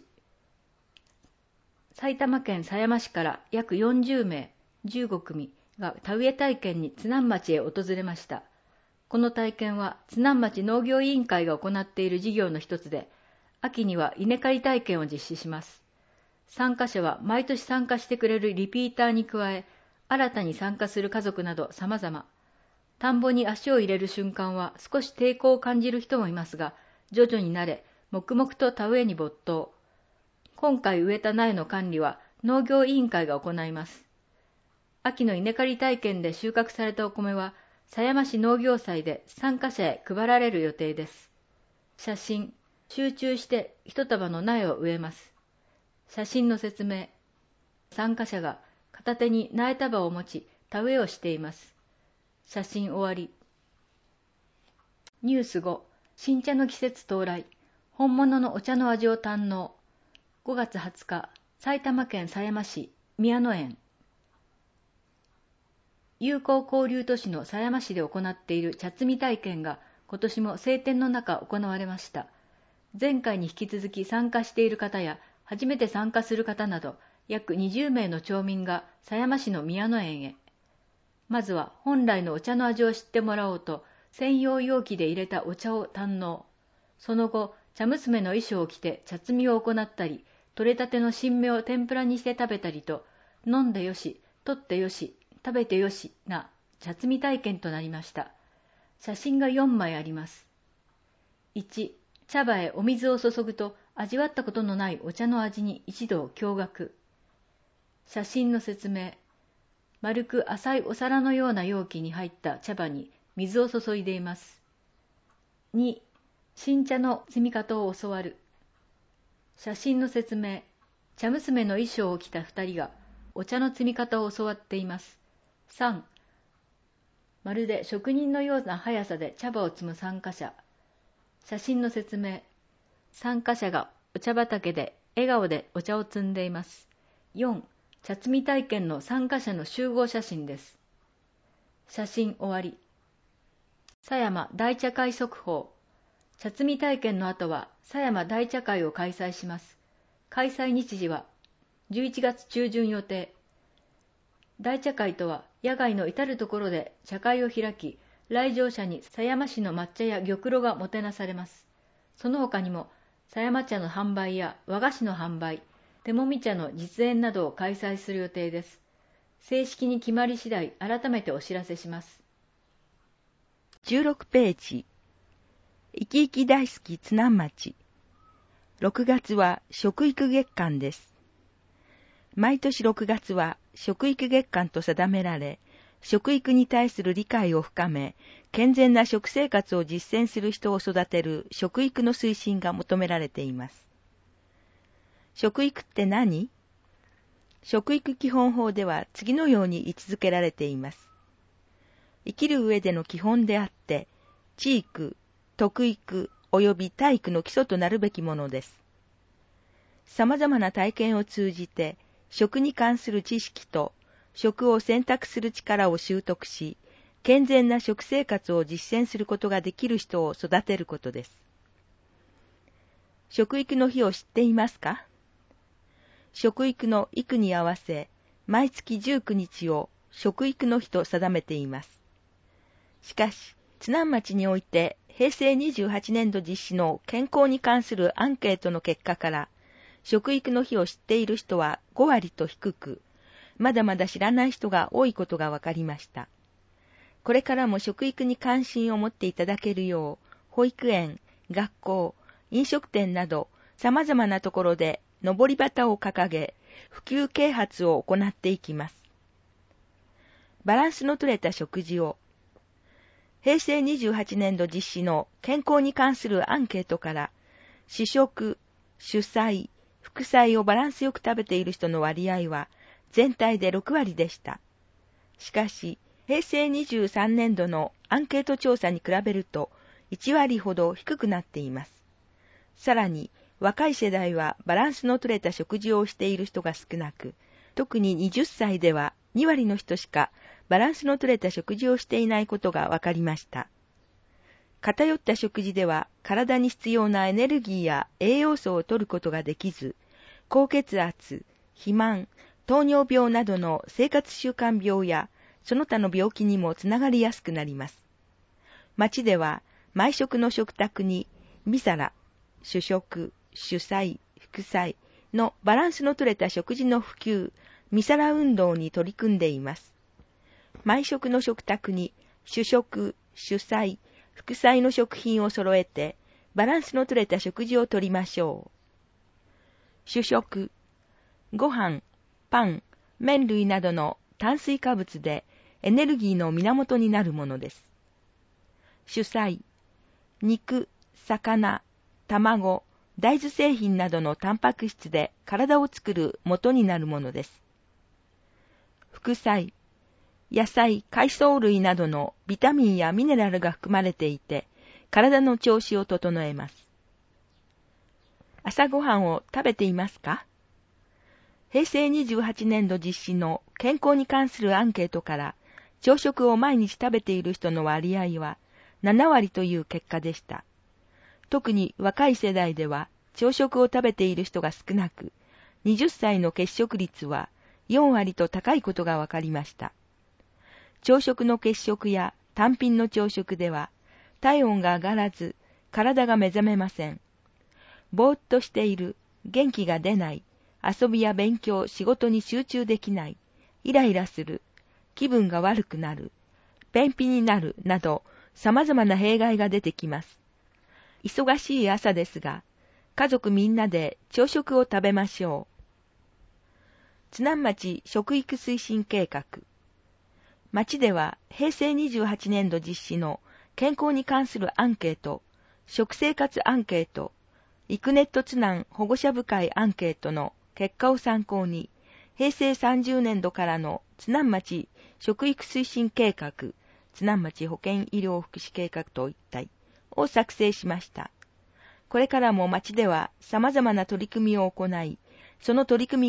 埼玉県狭山市から約40名、15組が田植え体験に津南町へ訪れました。この体験は津南町農業委員会が行っている事業の一つで、秋には稲刈り体験を実施します。参加者は毎年参加してくれるリピーターに加え、新たに参加する家族など様々。田んぼに足を入れる瞬間は少し抵抗を感じる人もいますが、徐々に慣れ、黙々と田植えに没頭。今回植えた苗の管理は農業委員会が行います。秋の稲刈り体験で収穫されたお米は、狭山市農業祭で参加者へ配られる予定です。写真。集中して一束の苗を植えます。写真の説明。参加者が片手に苗束を持ち田植えをしています。写真終わり。ニュース5、新茶の季節到来。本物のお茶の味を堪能。5月20日、埼玉県狭山市宮野園。友好交流都市の狭山市で行っている茶摘み体験が今年も晴天の中行われました。前回に引き続き参加している方や初めて参加する方など約20名の町民が狭山市の宮野園へ。まずは本来のお茶の味を知ってもらおうと専用容器で入れたお茶を堪能。その後、茶娘の衣装を着て茶摘みを行ったり、取れたての新芽を天ぷらにして食べたりと、飲んでよし、取ってよし、食べてよしな茶摘み体験となりました。写真が4枚あります。1、茶葉へお水を注ぐと味わったことのないお茶の味に一同驚愕。写真の説明。丸く浅いお皿のような容器に入った茶葉に水を注いでいます。2、新茶の摘み方を教わる。写真の説明。茶娘の衣装を着た2人がお茶の摘み方を教わっています。3、まるで職人のような速さで茶葉を摘む参加者。写真の説明。参加者がお茶畑で笑顔でお茶を摘んでいます。4、 茶摘み体験の参加者の集合写真です。写真終わり。狭山大茶会速報。茶摘み体験の後は狭山大茶会を開催します。開催日時は11月中旬予定。大茶会とは野外の至るところで茶会を開き、来場者に狭山市の抹茶や玉露がもてなされます。その他にも狭山茶の販売や和菓子の販売、手もみ茶の実演などを開催する予定です。正式に決まり次第改めてお知らせします。 16ページ。生き生き大好き津南町。6月は食育月間です。毎年6月は食育月間と定められ、食育に対する理解を深め、健全な食生活を実践する人を育てる食育の推進が求められています。食育って何？食育基本法では次のように位置づけられています。生きる上での基本であって、知育、徳育及び体育の基礎となるべきものです。様々な体験を通じて、食に関する知識と食を選択する力を習得し、健全な食生活を実践することができる人を育てることです。食育の日を知っていますか？食育の育に合わせ、毎月19日を食育の日と定めています。しかし、津南町において平成28年度実施の健康に関するアンケートの結果から、食育の日を知っている人は5割と低く、まだまだ知らない人が多いことが分かりました。これからも食育に関心を持っていただけるよう、保育園、学校、飲食店など様々なところで上り旗を掲げ、普及啓発を行っていきます。バランスの取れた食事を。平成28年度実施の健康に関するアンケートから、主食、主菜、副菜をバランスよく食べている人の割合は全体で6割でした。しかし、平成23年度のアンケート調査に比べると1割ほど低くなっています。さらに、若い世代はバランスの取れた食事をしている人が少なく、特に20歳では2割の人しかバランスの取れた食事をしていないことが分かりました。偏った食事では体に必要なエネルギーや栄養素を摂ることができず、高血圧、肥満、糖尿病などの生活習慣病やその他の病気にもつながりやすくなります。町では毎食の食卓に2皿、主食、主菜、副菜のバランスの取れた食事の普及、2皿運動に取り組んでいます。毎食の食卓に主食、主菜、副菜の食品を揃えて、バランスの取れた食事をとりましょう。主食、ご飯、パン、麺類などの炭水化物でエネルギーの源になるものです。主菜、肉、魚、卵、大豆製品などのタンパク質で体を作る元になるものです。副菜、野菜、海藻類などのビタミンやミネラルが含まれていて、体の調子を整えます。朝ごはんを食べていますか？平成28年度実施の健康に関するアンケートから、朝食を毎日食べている人の割合は7割という結果でした。特に若い世代では朝食を食べている人が少なく、20歳の欠食率は4割と高いことが分かりました。朝食の欠食や単品の朝食では、体温が上がらず、体が目覚めません。ぼーっとしている、元気が出ない、遊びや勉強、仕事に集中できない、イライラする、気分が悪くなる、便秘になるなど、様々な弊害が出てきます。忙しい朝ですが、家族みんなで朝食を食べましょう。津南町食育推進計画。町では平成28年度実施の健康に関するアンケート、食生活アンケート、イクネット津南保護者部会アンケートの結果を参考に、平成30年度からの津南町食育推進計画、津南町保健医療福祉計画と一体を作成しました。これからも町では様々な取り組みを行い、その取り組みが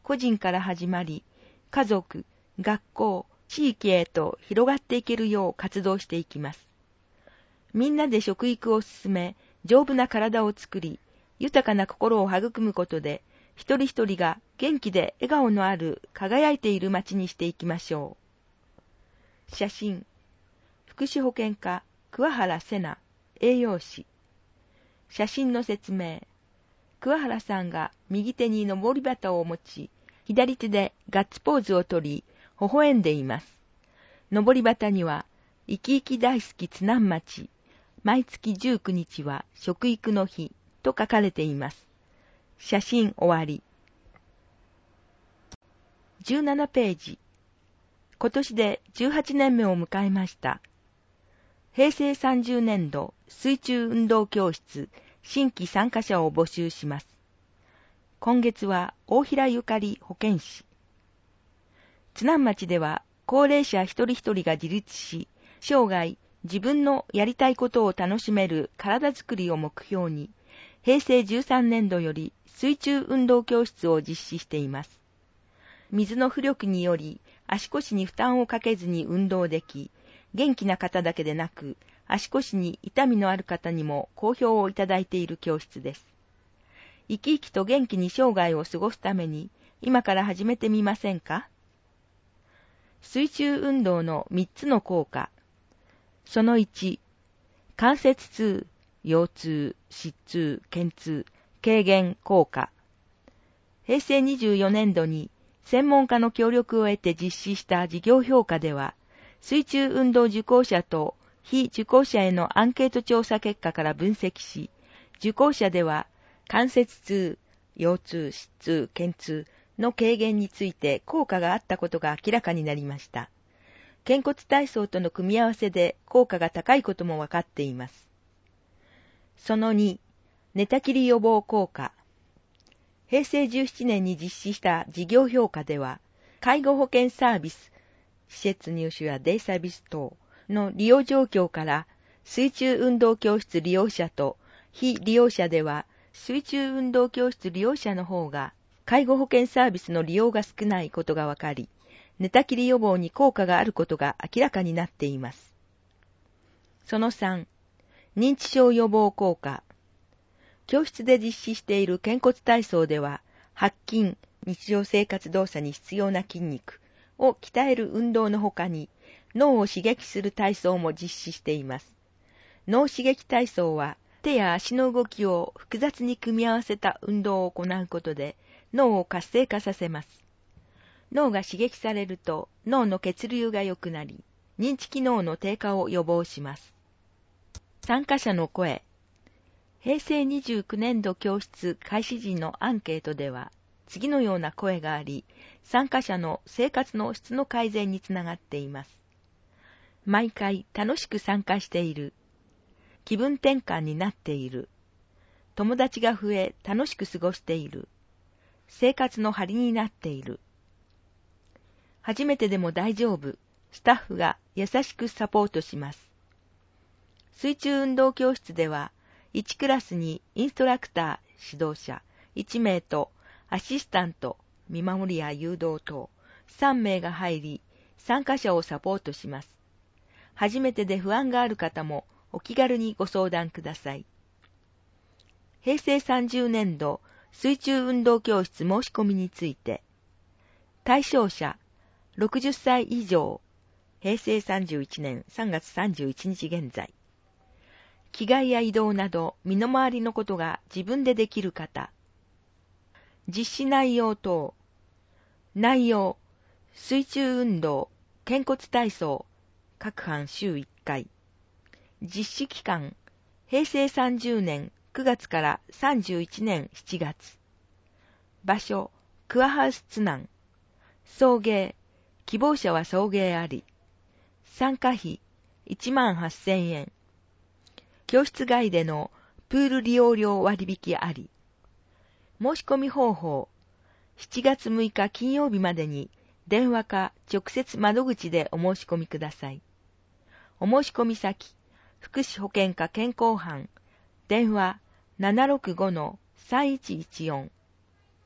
個人から始まり、家族、学校、地域へと広がっていけるよう活動していきます。みんなで食育を進め、丈夫な体を作り、豊かな心を育むことで、一人一人が元気で笑顔のある輝いている町にしていきましょう。写真、福祉保健課桑原瀬奈、栄養士。写真の説明。桑原さんが右手にのぼり旗を持ち、左手でガッツポーズをとり、微笑んでいます。のぼり旗には、生き生き大好き津南町、毎月19日は食育の日と書かれています。写真終わり。17ページ。今年で18年目を迎えました。平成30年度水中運動教室新規参加者を募集します。今月は大平ゆかり保健師。津南町では高齢者一人一人が自立し、生涯自分のやりたいことを楽しめる体づくりを目標に、平成13年度より水中運動教室を実施しています。水の浮力により足腰に負担をかけずに運動でき、元気な方だけでなく、足腰に痛みのある方にも好評をいただいている教室です。生き生きと元気に生涯を過ごすために、今から始めてみませんか？水中運動の3つの効果。その1、関節痛、腰痛、膝痛、腱痛、軽減効果。平成24年度に専門家の協力を得て実施した事業評価では、水中運動受講者と非受講者へのアンケート調査結果から分析し、受講者では関節痛、腰痛、膝痛、腱痛の軽減について効果があったことが明らかになりました。肩骨体操との組み合わせで効果が高いことも分かっています。その2、寝たきり予防効果。平成17年に実施した事業評価では、介護保険サービス、施設入所やデイサービス等の利用状況から、水中運動教室利用者と非利用者では、水中運動教室利用者の方が、介護保険サービスの利用が少ないことが分かり、寝たきり予防に効果があることが明らかになっています。その3、認知症予防効果。教室で実施している肩骨体操では、腹筋、日常生活動作に必要な筋肉を鍛える運動のほかに、脳を刺激する体操も実施しています。脳刺激体操は、手や足の動きを複雑に組み合わせた運動を行うことで、脳を活性化させます。脳が刺激されると脳の血流が良くなり、認知機能の低下を予防します。参加者の声。平成29年度教室開始時のアンケートでは、次のような声があり、参加者の生活の質の改善につながっています。毎回楽しく参加している。気分転換になっている。友達が増え楽しく過ごしている。生活の張りになっている。初めてでも大丈夫。スタッフが優しくサポートします。水中運動教室では、1クラスにインストラクター、指導者1名とアシスタント、見守りや誘導等3名が入り、参加者をサポートします。初めてで不安がある方もお気軽にご相談ください。平成30年度水中運動教室申し込みについて、対象者60歳以上、平成31年3月31日現在。着替えや移動など身の回りのことが自分でできる方。実施内容等。内容、水中運動、肩骨体操、各班週1回。実施期間、平成30年9月から31年7月。場所、クアハウス津南。送迎、希望者は送迎あり。参加費、18,000円。教室外でのプール利用料割引あり。申し込み方法、7月6日金曜日までに電話か直接窓口でお申し込みください。お申し込み先、福祉保健課健康班、電話 765-3114。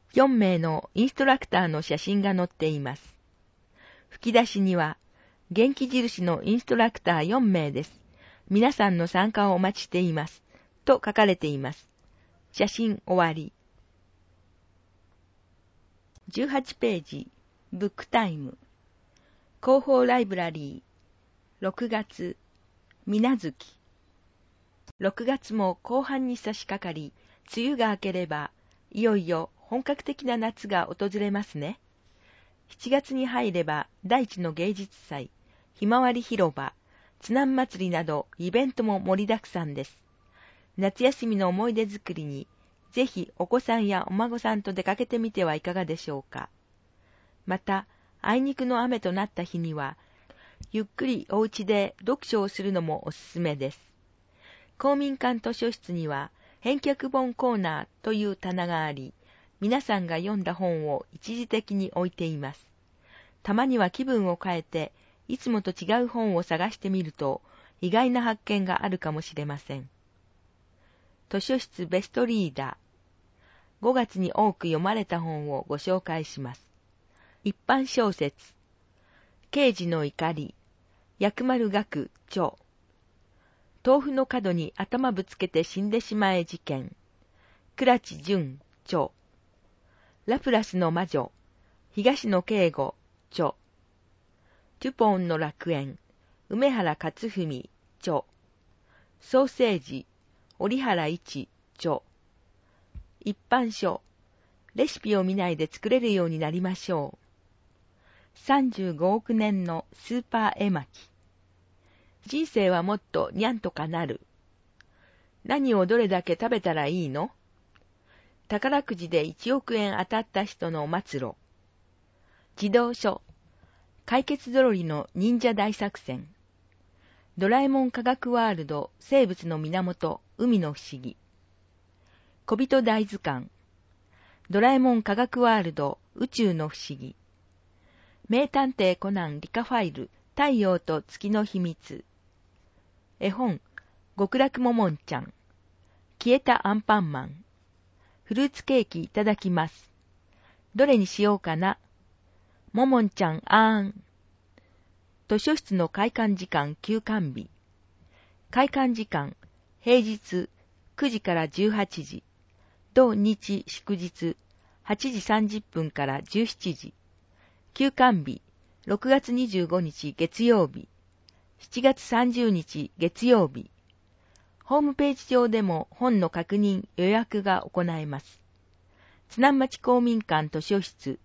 4名のインストラクターの写真が載っています。吹き出しには、元気印のインストラクター4名です。皆さんの参加をお待ちしています。と書かれています。写真終わり。18ページ、ブックタイム。広報ライブラリー。6月、みなづき。6月も後半に差し掛かり、梅雨が明ければ、いよいよ本格的な夏が訪れますね。7月に入れば、大地の芸術祭、ひまわり広場、津南祭りなどイベントも盛りだくさんです。夏休みの思い出作りに、ぜひお子さんやお孫さんと出かけてみてはいかがでしょうか。また、あいにくの雨となった日には、ゆっくりお家で読書をするのもおすすめです。公民館図書室には、返却本コーナーという棚があり、皆さんが読んだ本を一時的に置いています。たまには気分を変えて、いつもと違う本を探してみると、意外な発見があるかもしれません。図書室ベストリーダー。5月に多く読まれた本をご紹介します。一般小説。刑事の怒り。薬丸学著。豆腐の角に頭ぶつけて死んでしまえ事件。倉地淳著。ラプラスの魔女。東野圭吾著。トゥポンの楽園。梅原克文著。ソーセージ。折原一著。一般書。レシピを見ないで作れるようになりましょう。35億年のスーパー絵巻。人生はもっとにゃんとかなる。何をどれだけ食べたらいいの？宝くじで1億円当たった人の末路。児童書。解決ぞろりの忍者大作戦。ドラえもん科学ワールド生物の源海の不思議。小人大図鑑。ドラえもん科学ワールド宇宙の不思議。名探偵コナン理科ファイル太陽と月の秘密。絵本極楽ももんちゃん。消えたアンパンマン。フルーツケーキいただきます。どれにしようかな。ももんちゃんあーん。図書室の開館時間休館日。開館時間、平日9時から18時。土日祝日、8時30分から17時。休館日、6月25日月曜日。7月30日月曜日。ホームページ上でも本の確認、予約が行えます。津南町公民館図書室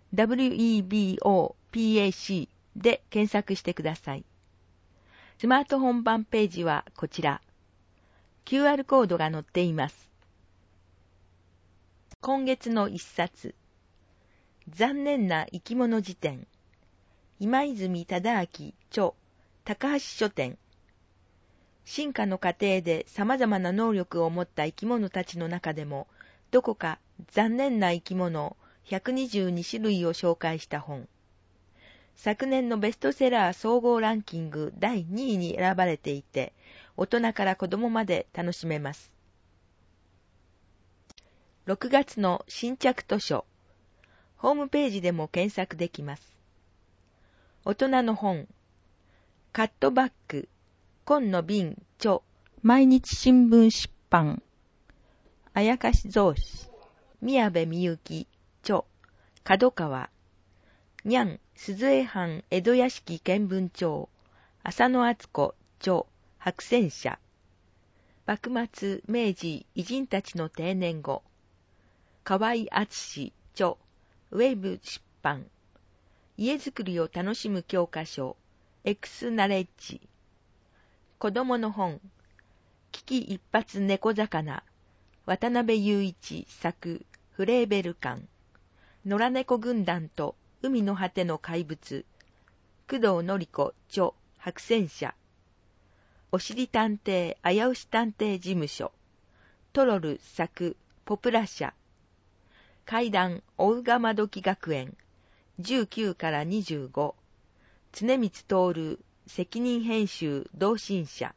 WEBOPAC で検索してください。スマートフォン版ページはこちら。QR コードが載っています。今月の一冊。残念な生き物辞典。今泉忠明著、高橋書店。進化の過程で様々な能力を持った生き物たちの中でも、どこか残念な生き物122種類を紹介した本。昨年のベストセラー総合ランキング第2位に選ばれていて、大人から子供まで楽しめます。6月の新着図書。ホームページでも検索できます。大人の本。カットバッグ。紺の瓶著。毎日新聞出版。あやかし草子。宮部みゆき著。角川。にゃん、鈴江藩江戸屋敷見聞帳。浅野敦子著。白泉社。幕末明治偉人たちの定年後。河合敦著。ウェーブ出版。家づくりを楽しむ教科書。エクスナレッジ。子供の本。危機一髪猫魚。渡辺雄一作。フレーベル館。野良猫軍団と海の果ての怪物。工藤典子著。白泉社。おしり探偵あやうし探偵事務所。トロル作。ポプラ社。怪談おうがまどき学園。19から25。常光徹責任編集同心者。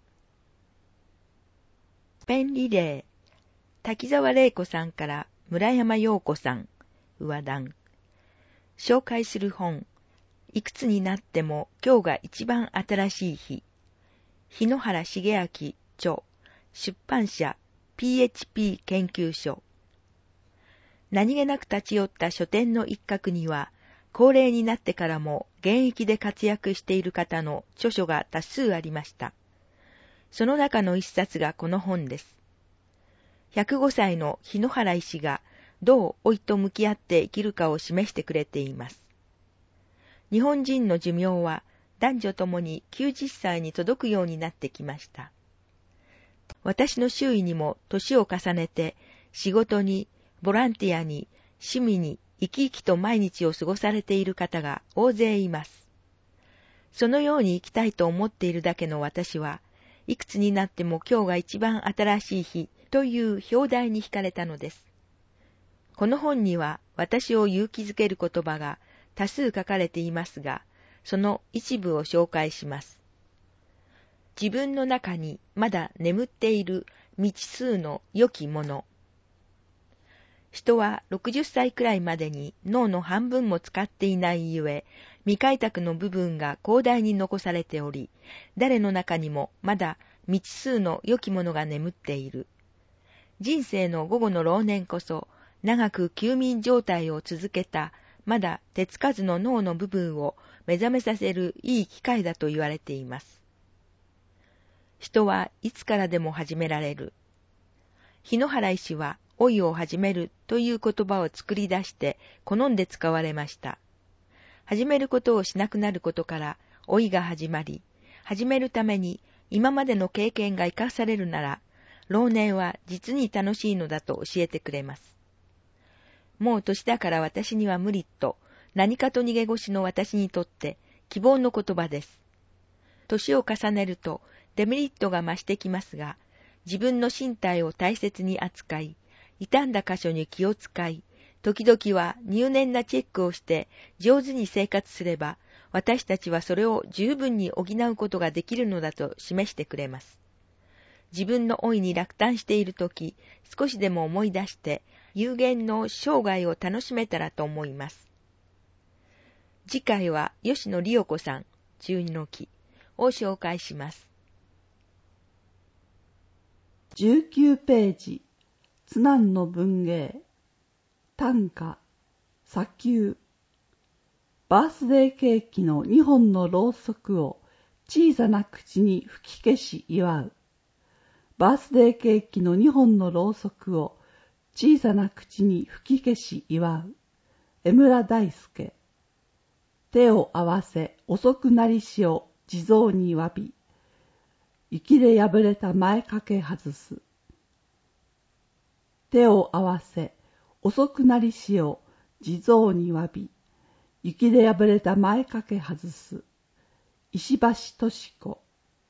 ペンリレー。滝沢玲子さんから村山陽子さん。 上段。紹介する本、いくつになっても今日が一番新しい日。日野原茂明著、出版社 PHP 研究所。何気なく立ち寄った書店の一角には、高齢になってからも現役で活躍している方の著書が多数ありました。その中の一冊がこの本です。105歳の日野原医師がどう老いと向き合って生きるかを示してくれています。日本人の寿命は男女ともに90歳に届くようになってきました。私の周囲にも年を重ねて仕事に、ボランティアに、趣味に生き生きと毎日を過ごされている方が大勢います。そのように生きたいと思っているだけの私は、いくつになっても今日が一番新しい日という表題に惹かれたのです。この本には私を勇気づける言葉が多数書かれていますが、その一部を紹介します。自分の中にまだ眠っている未知数の良きもの。人は60歳くらいまでに脳の半分も使っていないゆえ、未開拓の部分が広大に残されており、誰の中にもまだ未知数の良きものが眠っている。人生の午後の老年こそ、長く休眠状態を続けた、まだ手つかずの脳の部分を目覚めさせるいい機会だと言われています。人はいつからでも始められる。日野原医師は、老いを始めるという言葉を作り出して好んで使われました。始めることをしなくなることから老いが始まり、始めるために今までの経験が生かされるなら、老年は実に楽しいのだと教えてくれます。もう年だから私には無理と、何かと逃げ腰の私にとって希望の言葉です。年を重ねるとデメリットが増してきますが、自分の身体を大切に扱い、傷んだ箇所に気を使い、時々は入念なチェックをして上手に生活すれば、私たちはそれを十分に補うことができるのだと示してくれます。自分の老いに落胆しているとき、少しでも思い出して、有限の生涯を楽しめたらと思います。次回は吉野理代子さん、12の木を紹介します。 19ページ、津南の文芸、短歌、砂丘。バースデーケーキの2本のろうそくを小さな口に吹き消し祝う。バースデーケーキの2本のろうそくを小さな口に吹き消し祝う。江村大輔。手を合わせ遅くなりしを地蔵に詫び。雪で破れた前掛け外す。手を合わせ遅くなりしを地蔵に詫び。雪で破れた前掛け外す。石橋敏子。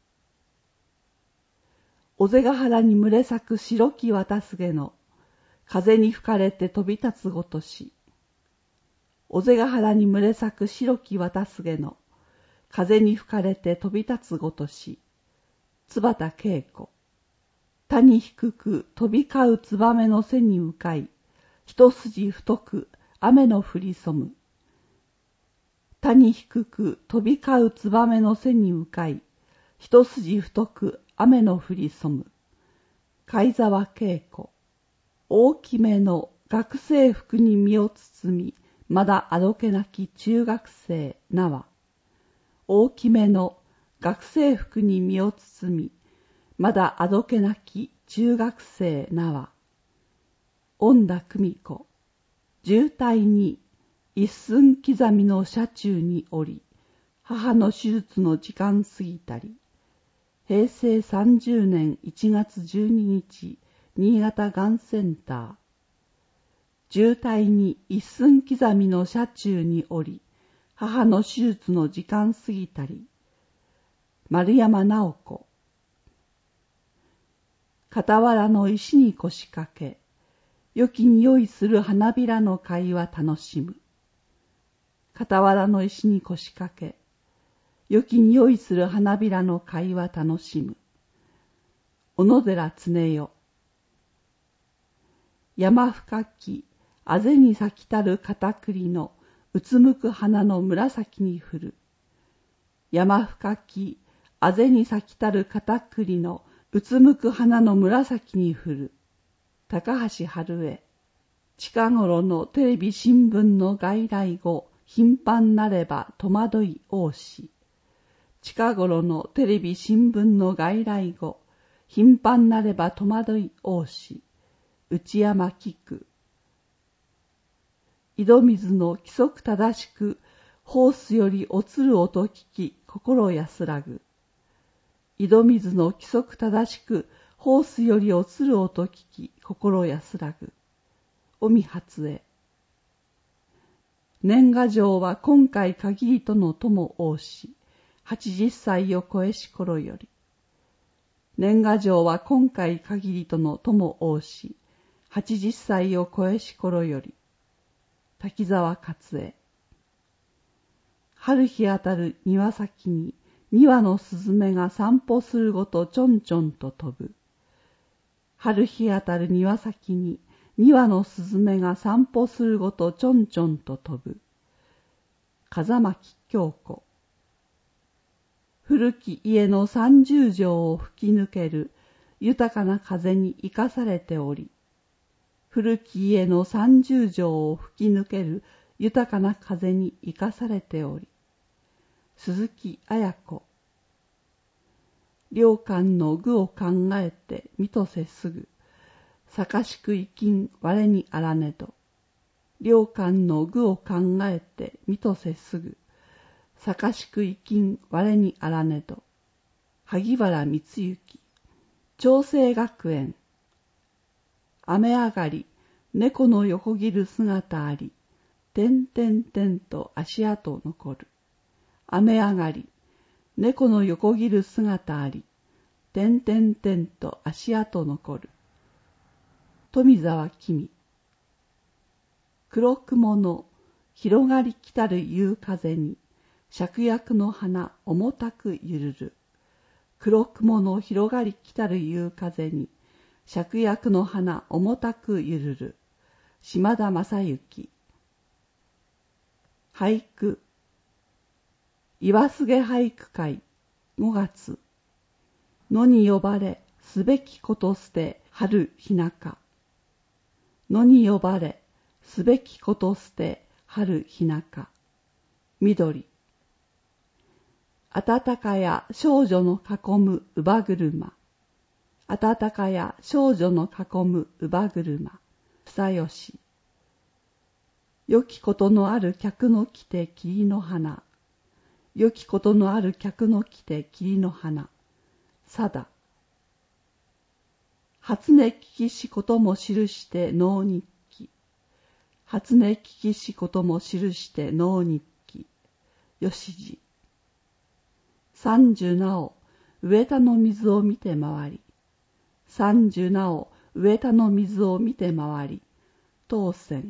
尾瀬ヶ原に群れ咲く白き綿菅の風に吹かれて飛び立つごとし。尾瀬ヶ原に群れ咲く白き綿菅の風に吹かれて飛び立つごとし。津畑恵子。谷低く飛び交うツバメの背に向かい、一筋太く雨の降りそむ。谷低く飛び交うツバメの背に向かい、一筋太く雨の降りそむ。貝沢恵子。大きめの学生服に身を包み、まだあどけなき中学生縄。大きめの学生服に身を包み、まだあどけなき中学生縄。恩田久美子。渋滞に一寸刻みの車中におり、母の手術の時間過ぎたり。平成30年1月12日、新潟がんセンター。渋滞に一寸刻みの車中におり、母の手術の時間過ぎたり。丸山直子。傍らの石に腰掛け、良き匂いする花びらの会話楽しむ。傍らの石に腰掛け、良き匂いする花びらの会話楽しむ。小野寺常代。山深きあぜに咲きたる片栗のうつむく花の紫に降る。山深きあぜに咲きたる片栗のうつむく花の紫に降る。高橋春江。近頃のテレビ新聞の外来語、頻繁なれば戸惑い多し。近頃のテレビ新聞の外来語、頻繁なれば戸惑い多し。内山菊。井戸水の規則正しく、ホースより落つる音聞き、心安らぐ。井戸水の規則正しく、ホースより落つる音聞き、心安らぐ。尾身初江。年賀状は今回限りとの友多し、80歳を超えし頃より。年賀状は今回限りとの友多し、80歳を超えし頃より。滝沢勝恵。春日当たる庭先に2羽のスズメが散歩するごとちょんちょんと飛ぶ。春日当たる庭先に2羽のスズメが散歩するごとちょんちょんと飛ぶ。風巻京子。古き家の30畳を吹き抜ける豊かな風に生かされており、古き家の30畳を吹き抜ける豊かな風に生かされており。鈴木綾子。良寛の具を考えて見とせすぐ、さかしく生きん我にあらねど。良寛の具を考えて見とせすぐ、さかしく生きん我にあらねど。萩原光行。長生学園。雨上がり、猫の横切る姿あり、てんてんてんと足跡残る。雨上がり、猫の横切る姿あり、てんてんてんと足跡残る。富沢君。黒雲の広がりきたる夕風に、芍薬の花重たくゆるる。黒雲の広がりきたる夕風に、芍薬の花重たくゆるる。島田正幸。俳句。岩菅俳句会5月。野に呼ばれすべきこと捨て春日中。野に呼ばれすべきこと捨て春日中。緑。暖かや少女の囲む乳母車。暖かや少女の囲む乳母車。房吉。良きことのある客の来て霧の花。良きことのある客の来て霧の花。貞。初音聞きしことも記して農日記。初音聞きしことも記して農日記。吉次。30なお植えたの水を見て回り。30なお植えたの水を見て回り。当選。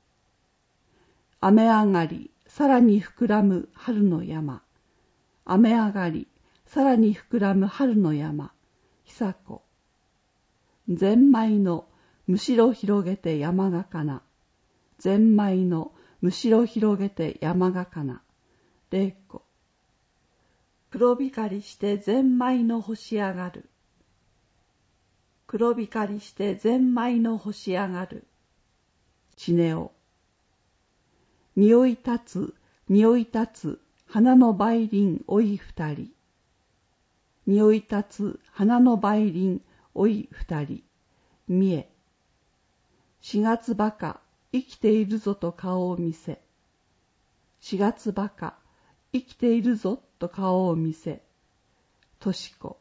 雨上がり、さらに膨らむ春の山。雨上がり、さらに膨らむ春の山。久子。ゼンマイのむしろ広げて山がかな。ゼンマイのむしろ広げて山がかな。玲子。黒光りしてゼンマイの星上がる。黒光りしてゼンマイの星上がる。ちねお。匂い立つ、匂い立つ、花の梅林おい二人。匂い立つ、花の梅林おい二人。三重。4月ばか、生きているぞと顔を見せ。4月ばか、生きているぞと顔を見せ。としこ。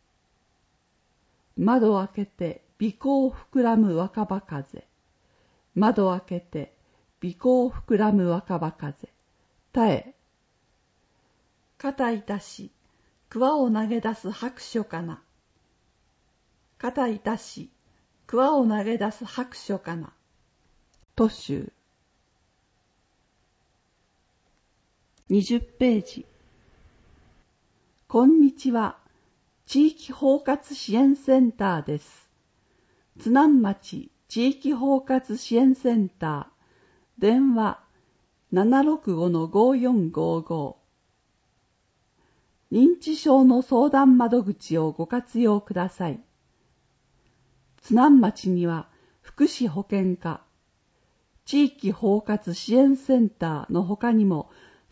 窓を開けて、鼻孔膨らむ若葉風。窓を開けて、鼻孔膨らむ若葉風。たえ。肩いたし、桑を投げ出す白書かな。肩いたし、桑を投げ出す白書かな。都州。20ページ。こんにちは。地域包括支援センターです。津南町地域包括支援センター、電話 765-5455。認知症の相談窓口をご活用ください。津南町には福祉保健課、地域包括支援センターの他にも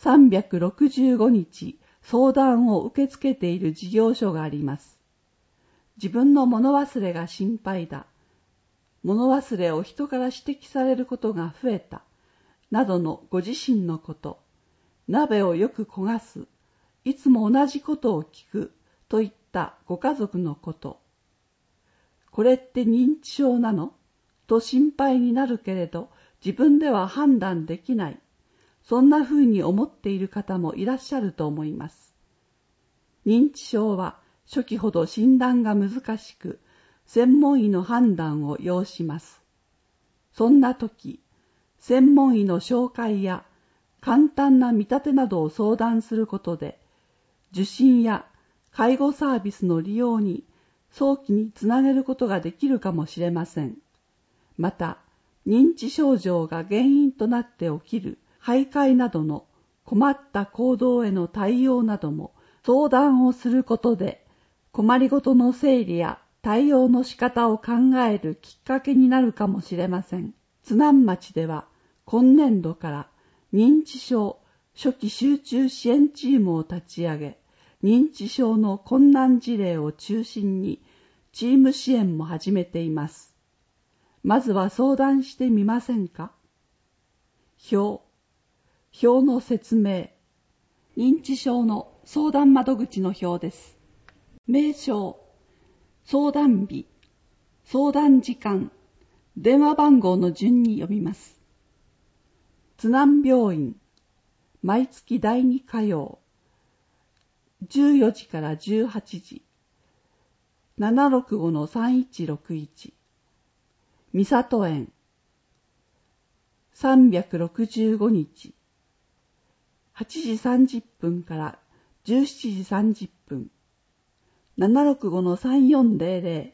365日相談を受け付けている事業所があります。自分の物忘れが心配だ。物忘れを人から指摘されることが増えた。などのご自身のこと。鍋をよく焦がす。いつも同じことを聞く。といったご家族のこと。これって認知症なの？と心配になるけれど、自分では判断できない。そんなふうに思っている方もいらっしゃると思います。認知症は初期ほど診断が難しく、専門医の判断を要します。そんな時、専門医の紹介や簡単な見立てなどを相談することで、受診や介護サービスの利用に早期につなげることができるかもしれません。また、認知症状が原因となって起きる徘徊などの困った行動への対応なども相談をすることで、困りごとの整理や対応の仕方を考えるきっかけになるかもしれません。津南町では今年度から認知症初期集中支援チームを立ち上げ、認知症の困難事例を中心にチーム支援も始めています。まずは相談してみませんか？表の説明。認知症の相談窓口の表です。名称、相談日、相談時間、電話番号の順に読みます。津南病院、毎月第2火曜、14時から18時、765-3161、三里園、365日、8時30分から17時30分、765-3400、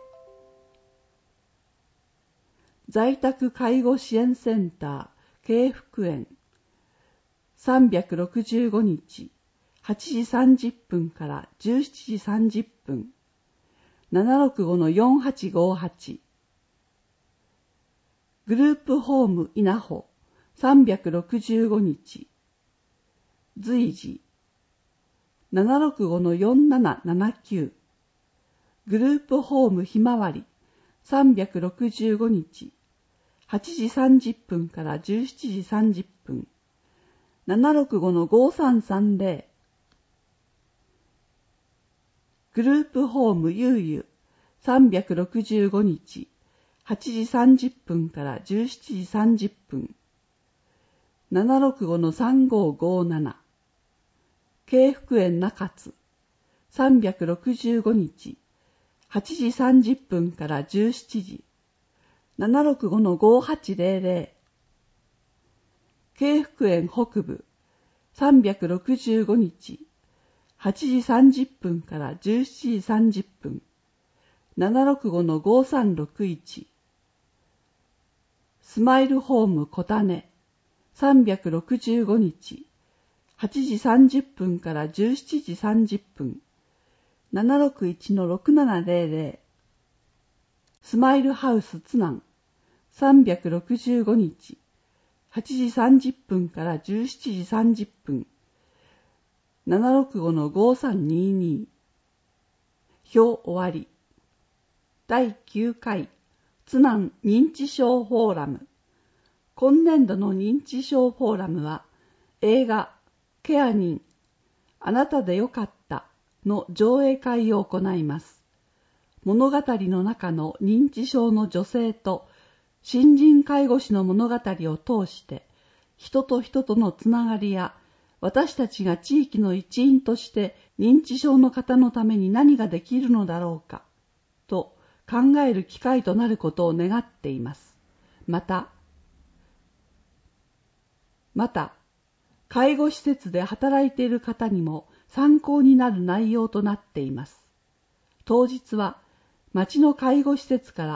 在宅介護支援センター、慶福園、365日、8時30分から17時30分、765-4858、グループホーム稲穂、365日、随時、765-4779、グループホームひまわり、365日、8時30分から17時30分、765-5330、グループホームゆうゆ、365日、8時30分から17時30分、765-3557、慶福園中津、365日、8時30分から17時、765-5800、慶福園北部、365日、8時30分から17時30分、765-5361、スマイルホーム小種、365日、8時30分から17時30分、761-6700、スマイルハウス津南、365日、8時30分から17時30分、765-5322。表終わり。第9回津南認知症フォーラム。今年度の認知症フォーラムは、映画ケア人、あなたでよかったの上映会を行います。物語の中の認知症の女性と新人介護士の物語を通して、人と人とのつながりや、私たちが地域の一員として認知症の方のために何ができるのだろうか、と考える機会となることを願っています。また、介護施設で働いている方にも参考になる内容となっています。当日は、町の介護施設から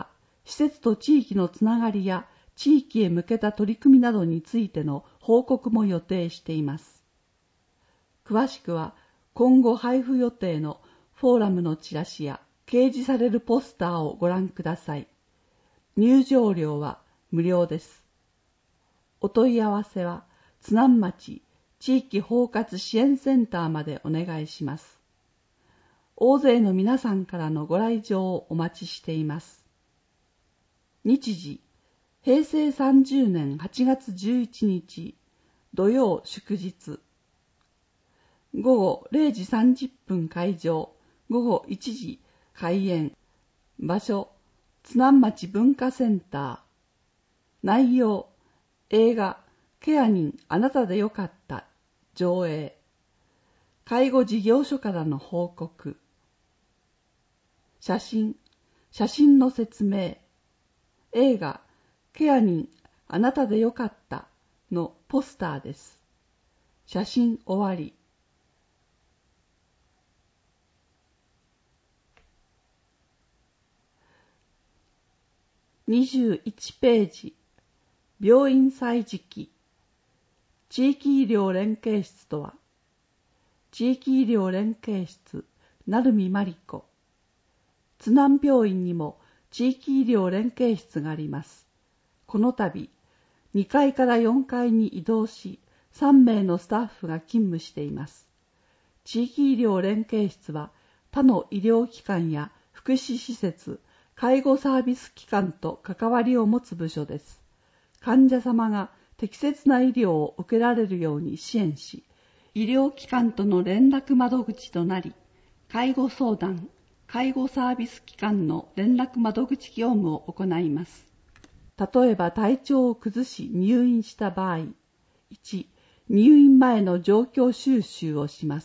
施設と地域のつながりや地域へ向けた取り組みなどについての報告も予定しています。詳しくは今後配布予定のフォーラムのチラシや掲示されるポスターをご覧ください。入場料は無料です。お問い合わせは津南町地域包括支援センターまでお願いします。大勢の皆さんからのご来場をお待ちしています。日時、平成30年8月11日土曜祝日。午後0時30分開場、午後1時開演。場所、津南町文化センター。内容、映画、ケア人あなたでよかった上映。介護事業所からの報告。写真の説明。映画、ケア人あなたでよかったのポスターです。写真終わり。21ページ。病院歳時記。地域医療連携室とは、地域医療連携室、成海真理子。津南病院にも地域医療連携室があります。この度、2階から4階に移動し、3名のスタッフが勤務しています。地域医療連携室は、他の医療機関や福祉施設、介護サービス機関と関わりを持つ部署です。患者様が適切な医療を受けられるように支援し、医療機関との連絡窓口となり、介護相談、介護サービス機関の連絡窓口業務を行います。例えば体調を崩し入院した場合、1、入院前の状況収集をします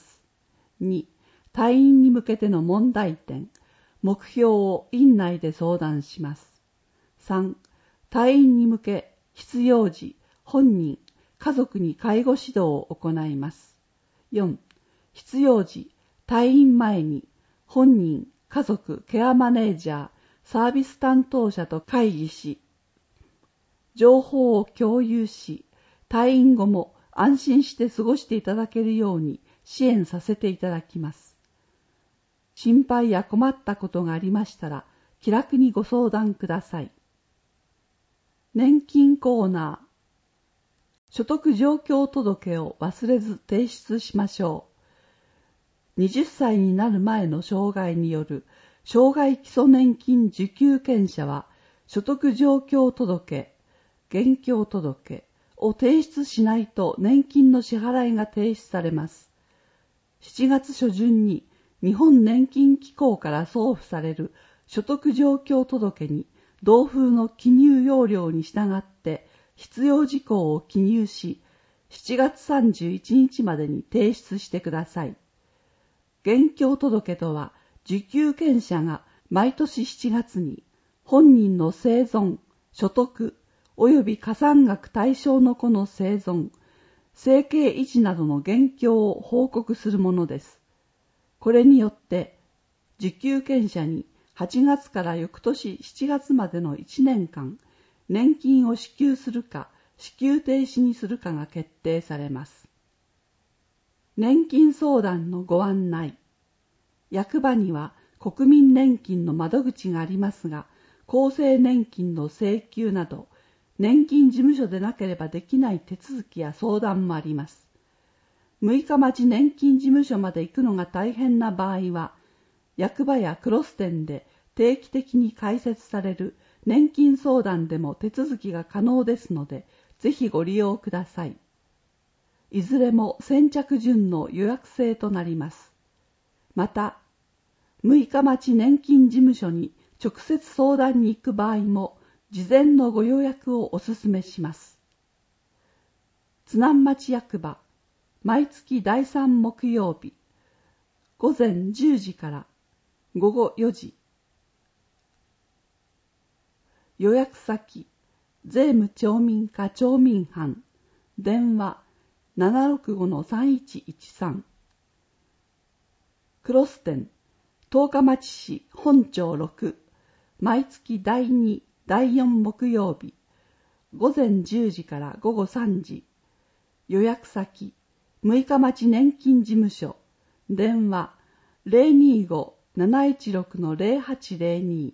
。2、退院に向けての問題点、目標を院内で相談します。3、退院に向け必要時、本人、家族に介護指導を行います。4、必要時、退院前に本人、家族、ケアマネージャー、サービス担当者と会議し、情報を共有し、退院後も安心して過ごしていただけるように支援させていただきます。心配や困ったことがありましたら、気楽にご相談ください。年金コーナー。所得状況届を忘れず提出しましょう。20歳になる前の障害による障害基礎年金受給権者は、所得状況届、現況届を提出しないと年金の支払いが停止されます。7月初旬に日本年金機構から送付される所得状況届に同封の記入要領に従って必要事項を記入し、7月31日までに提出してください。現況届とは、受給権者が毎年7月に本人の生存、所得及び加算額対象の子の生存、生計維持などの現況を報告するものです。これによって、受給権者に8月から翌年7月までの1年間、年金を支給するか、支給停止にするかが決定されます。年金相談のご案内。役場には国民年金の窓口がありますが、厚生年金の請求など、年金事務所でなければできない手続きや相談もあります。6日町年金事務所まで行くのが大変な場合は、役場やクロス店で定期的に開設される年金相談でも手続きが可能ですので、ぜひご利用ください。いずれも先着順の予約制となります。また、6日町年金事務所に直接相談に行く場合も、事前のご予約をお勧めします。津南町役場、毎月第3木曜日、午前10時から午後4時。予約先、税務町民課町民班、電話 765-3113。クロス店、十日町市本町6、毎月第2、 第4木曜日、午前10時から午後3時。予約先、六日町年金事務所。電話、025-716-0802。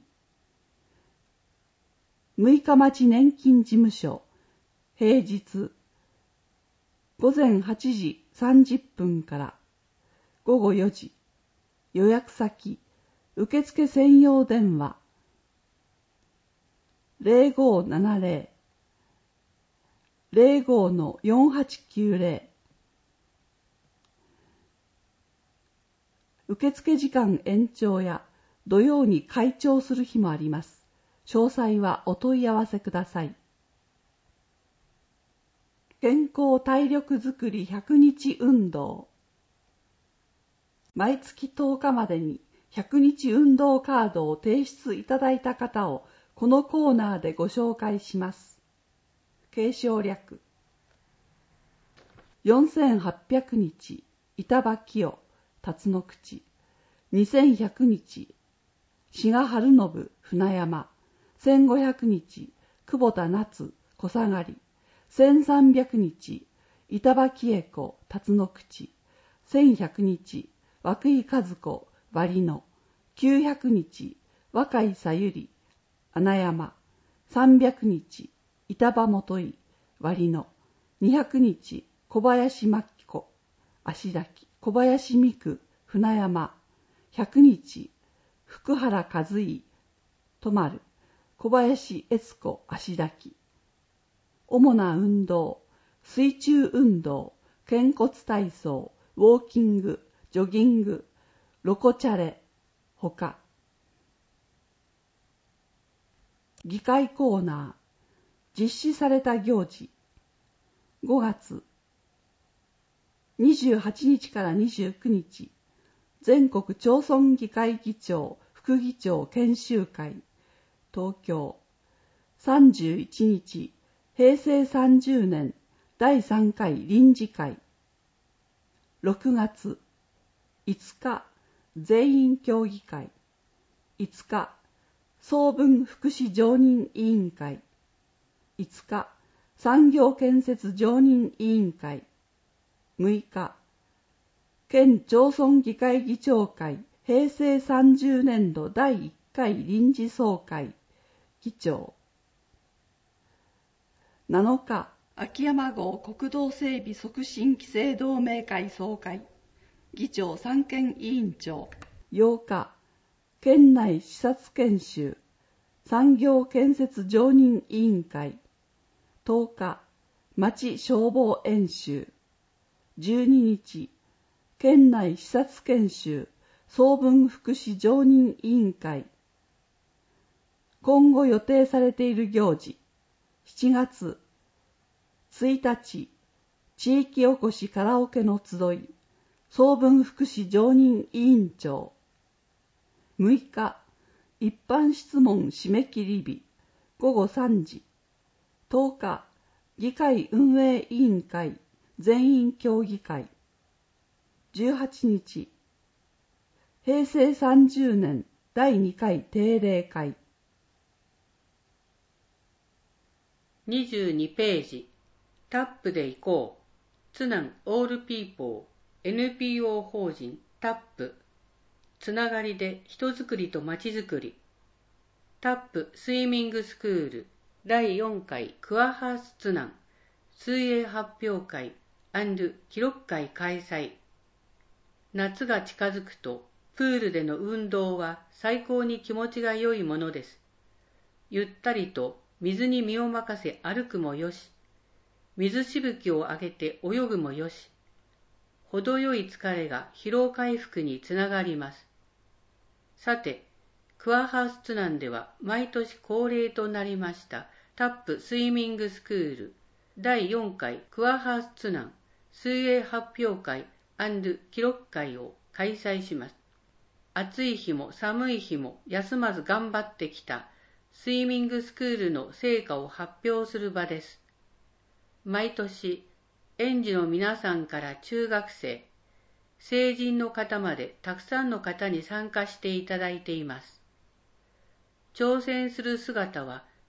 六日町年金事務所。平日、午前8時30分から午後4時。予約先、受付専用電話。0570-05-4890。受付時間延長や土曜に開庁する日もあります。詳細はお問い合わせください。健康体力づくり100日運動。毎月10日までに100日運動カードを提出いただいた方をこのコーナーでご紹介します。継承略。4800日、板場清、辰野口。2100日、志賀春信、船山。1500日、久保田夏、小下がり。1300日、板場喜恵子、辰野口。1100日、涌井和子、割野。900日、若井さゆり、穴山。300日、板場元井、割野。200日、小林真紀子、足滝。小林美久、船山。100日、福原和井、泊丸。小林悦子、足滝。主な運動、水中運動、肩骨体操、ウォーキング、ジョギング、ロコチャレ、ほか。議会コーナー、実施された行事。5月、28日から29日、全国町村議会議長、副議長研修会、東京。31日、平成30年第3回臨時会。6月、5日、全員協議会。5日、総分福祉常任委員会。5日、産業建設常任委員会。6日、県町村議会議長会平成30年度第1回臨時総会議長。7日、秋山郷国道整備促進規制同盟会総会議長三権委員長。8日、県内視察研修産業建設常任委員会。10日、町消防演習。12日、県内視察研修総分福祉常任委員会。今後予定されている行事。7月1日、地域おこしカラオケの集い総分福祉常任委員長。6日、一般質問締め切り日午後3時。10日、議会運営委員会全員協議会。18日、平成30年第2回定例会。 22ページ、タップで行こう。津南オールピーポー NPO 法人タップ。つながりで人づくりとまちづくり。タップスイミングスクール第4回クアハース津南水泳発表会&記録会開催。夏が近づくとプールでの運動は最高に気持ちが良いものです。ゆったりと水に身を任せ歩くもよし、水しぶきを上げて泳ぐもよし、程よい疲れが疲労回復につながります。さて、クアハウス津南では毎年恒例となりましたタップスイミングスクール第4回クアハウス津南水泳発表会&記録会を開催します。暑い日も寒い日も休まず頑張ってきたスイミングスクールの成果を発表する場です。毎年、園児の皆さんから中学生、成人の方までたくさんの方に参加していただいています。挑戦する姿は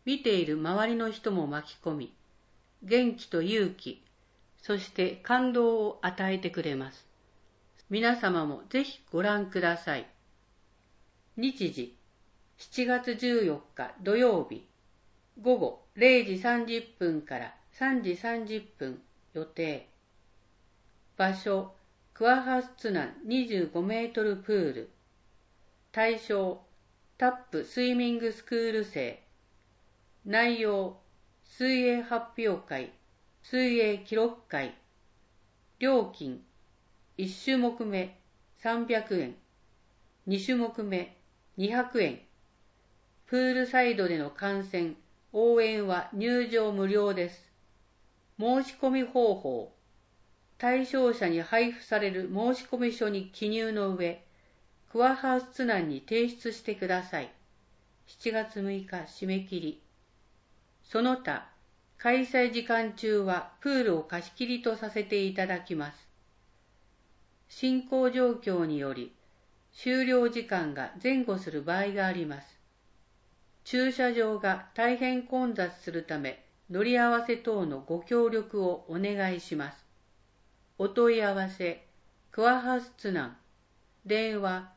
見ている周りの人も巻き込み、元気と勇気、そして感動を与えてくれます。皆様もぜひご覧ください。日時、7月14日土曜日、午後0時30分から3時30分予定。場所、クワハスツナン25メートルプール。対象、タップスイミングスクール生。内容、水泳発表会、水泳記録会。料金、1種目目300円、2種目目200円。プールサイドでの観戦、応援は入場無料です。申し込み方法、対象者に配布される申込書に記入の上、クワハウスツナンに提出してください。7月6日締め切り。その他、開催時間中はプールを貸し切りとさせていただきます。進行状況により、終了時間が前後する場合があります。駐車場が大変混雑するため、乗り合わせ等のご協力をお願いします。お問い合わせ、クワハスツナン、電話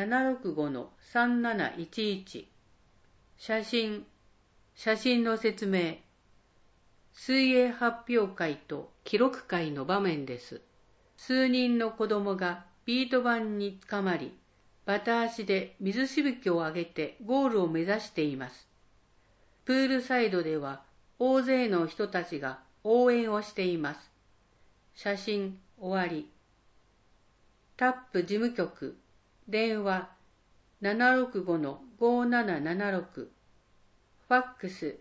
765-3711。写真の説明。水泳発表会と記録会の場面です。数人の子供がビート板につかまり、バタ足で水しぶきを上げてゴールを目指しています。プールサイドでは大勢の人たちが応援をしています。写真終わり。タップ事務局、電話 765-5776、ファックス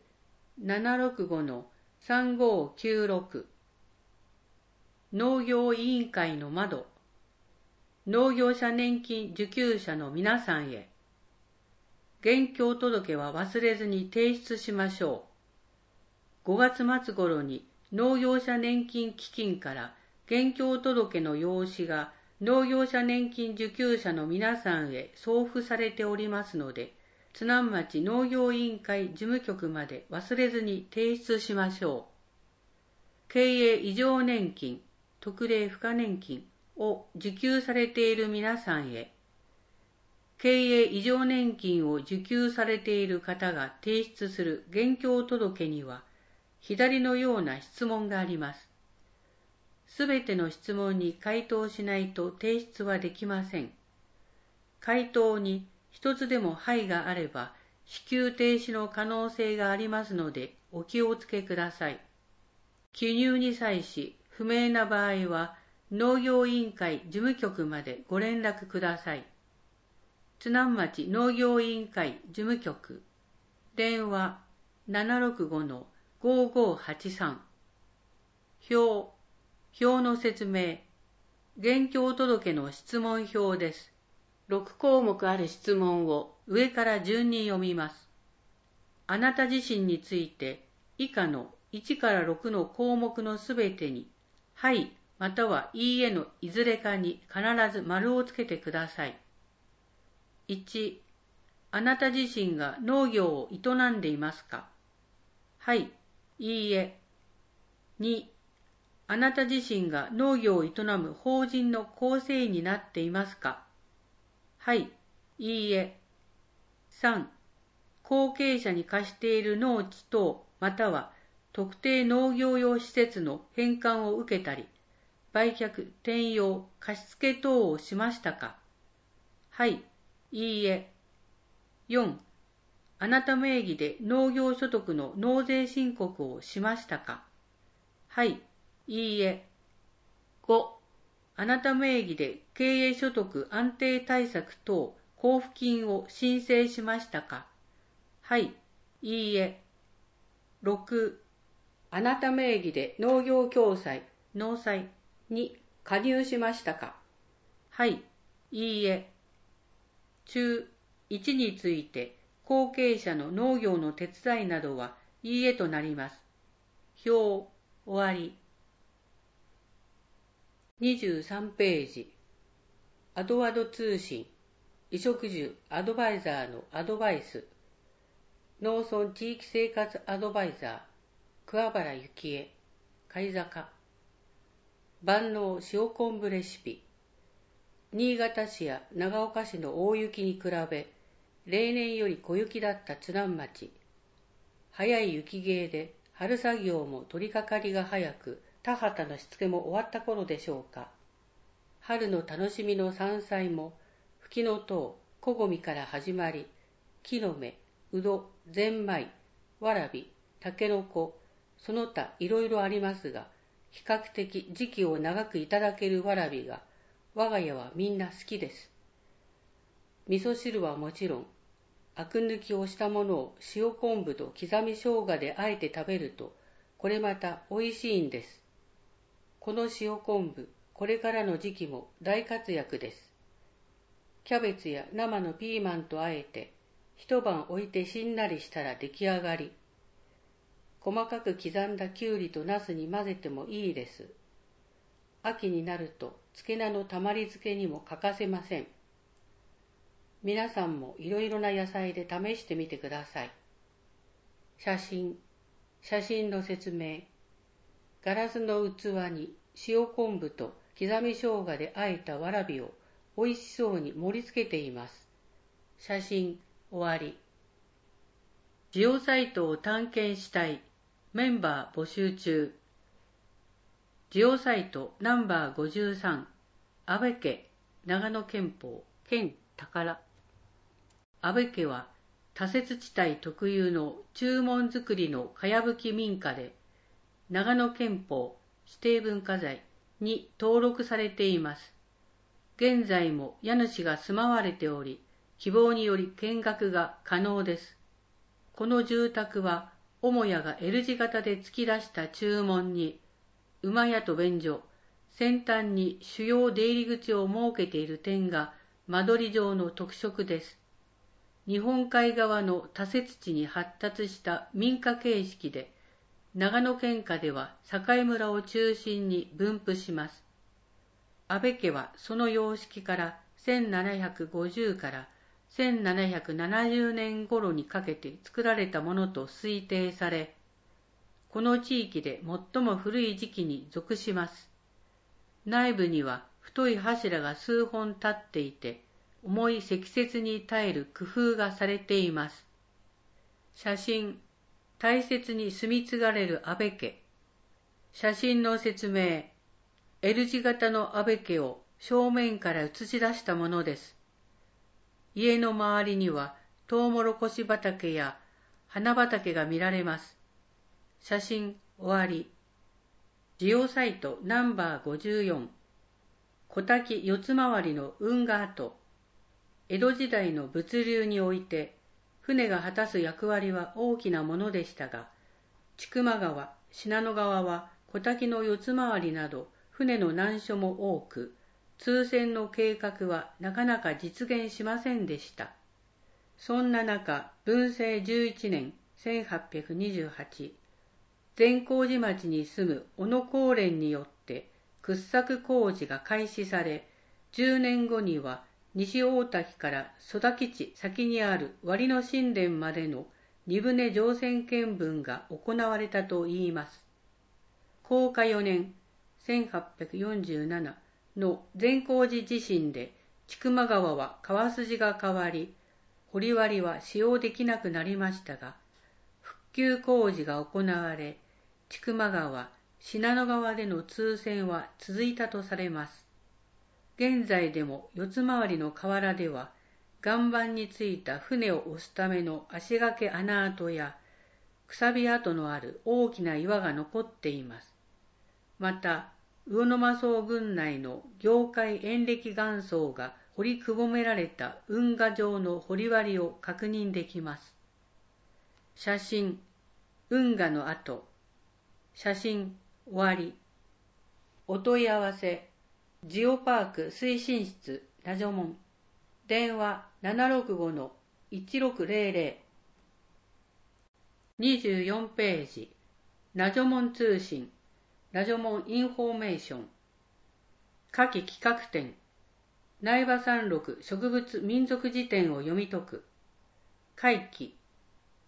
765-3596。農業委員会の窓、農業者年金受給者の皆さんへ。現況届は忘れずに提出しましょう。5月末頃に農業者年金基金から現況届の用紙が農業者年金受給者の皆さんへ送付されておりますので、津南町農業委員会事務局まで忘れずに提出しましょう。経営異常年金、特例付加年金を受給されている皆さんへ。経営異常年金を受給されている方が提出する現況届には、左のような質問があります。すべての質問に回答しないと提出はできません。回答に一つでもはいがあれば、支給停止の可能性がありますので、お気をつけください。記入に際し、不明な場合は、農業委員会事務局までご連絡ください。津南町農業委員会事務局、電話 765-5583。表の説明。現況届の質問表です。6項目ある質問を上から順に読みます。あなた自身について以下の1から6の項目のすべてに、はいまたはいいえのいずれかに必ず丸をつけてください。1、あなた自身が農業を営んでいますか？はい、いいえ。2、あなた自身が農業を営む法人の構成員になっていますか？はい、いいえ。3、後継者に貸している農地等または特定農業用施設の返還を受けたり、売却、転用、貸付等をしましたか？はい、いいえ。4、あなた名義で農業所得の納税申告をしましたか？はい、いいえ。5、あなた名義で経営所得安定対策等交付金を申請しましたか？はい、いいえ。6、あなた名義で農業共済、農債に加入しましたか？はい、いいえ。中1について後継者の農業の手伝いなどはいいえとなります。表終わり。23ページ。アド通信、衣食住アドバイザーのアドバイス。 農村地域生活アドバイザー、桑原幸恵、貝坂。万能塩昆布レシピ。新潟市や長岡市の大雪に比べ、例年より小雪だった津南町。早い雪芸で春作業も取り掛かりが早く、田畑のしつけも終わった頃でしょうか。春の楽しみの山菜も、フキノトウ、コゴミから始まり、木の芽、うど、ゼンマイ、わらび、たけのこ、その他いろいろありますが、比較的時期を長くいただけるわらびが、我が家はみんな好きです。味噌汁はもちろん、アク抜きをしたものを塩昆布と刻み生姜であえて食べると、これまたおいしいんです。この塩昆布、これからの時期も大活躍です。キャベツや生のピーマンとあえて、一晩置いてしんなりしたら出来上がり。細かく刻んだきゅうりとナスに混ぜてもいいです。秋になると漬け菜のたまり漬けにも欠かせません。皆さんもいろいろな野菜で試してみてください。写真の説明。ガラスの器に塩昆布と刻み生姜で和えたわらびをおいしそうに盛り付けています。写真終わり。ジオサイトを探検したい。メンバー募集中。ジオサイトナンバー53、安倍家、長野県宝、県宝。安倍家は多雪地帯特有の中門造りのかやぶき民家で、長野県宝指定文化財に登録されています。現在も家主が住まわれており、希望により見学が可能です。この住宅は、母屋が L 字型で突き出した中門に、馬屋と便所、先端に主要出入り口を設けている点が間取り上の特色です。日本海側の多雪地に発達した民家形式で、長野県下では境村を中心に分布します。安倍家はその様式から1750から1770年頃にかけて作られたものと推定され、この地域で最も古い時期に属します。内部には太い柱が数本立っていて、重い積雪に耐える工夫がされています。写真、大切に住み継がれる安倍家。写真の説明、L 字型の安倍家を正面から写し出したものです。家の周りにはトウモロコシ畑や花畑が見られます。写真終わり。ジオサイトナンバー54、小滝四つ回りの運河跡。江戸時代の物流において、船が果たす役割は大きなものでしたが、千曲川、信濃川は小滝の四つ回りなど船の難所も多く、通船の計画はなかなか実現しませんでした。そんな中、文政11年1828、善光寺町に住む小野光蓮によって掘削工事が開始され、10年後には西大滝から曽田基地先にある割野神殿までの2船乗船見分が行われたといいます。弘化4年1847の善光寺地震で千曲川は川筋が変わり、堀割は使用できなくなりましたが、復旧工事が行われ、千曲川、信濃川での通船は続いたとされます。現在でも四つ回りの河原では、岩盤についた船を押すための足掛け穴跡や、くさび跡のある大きな岩が残っています。また、魚沼荘郡内の業界延暦岩層が掘りくぼめられた運河上の堀割を確認できます。写真、運河の跡。写真、終わり。お問い合わせ、ジオパーク推進室、ラジョモン。電話 765-1600。24ページ。ラジョモン通信。ラジョモンインフォメーション。夏季企画展。苗場山麓植物民族辞典を読み解く。会期。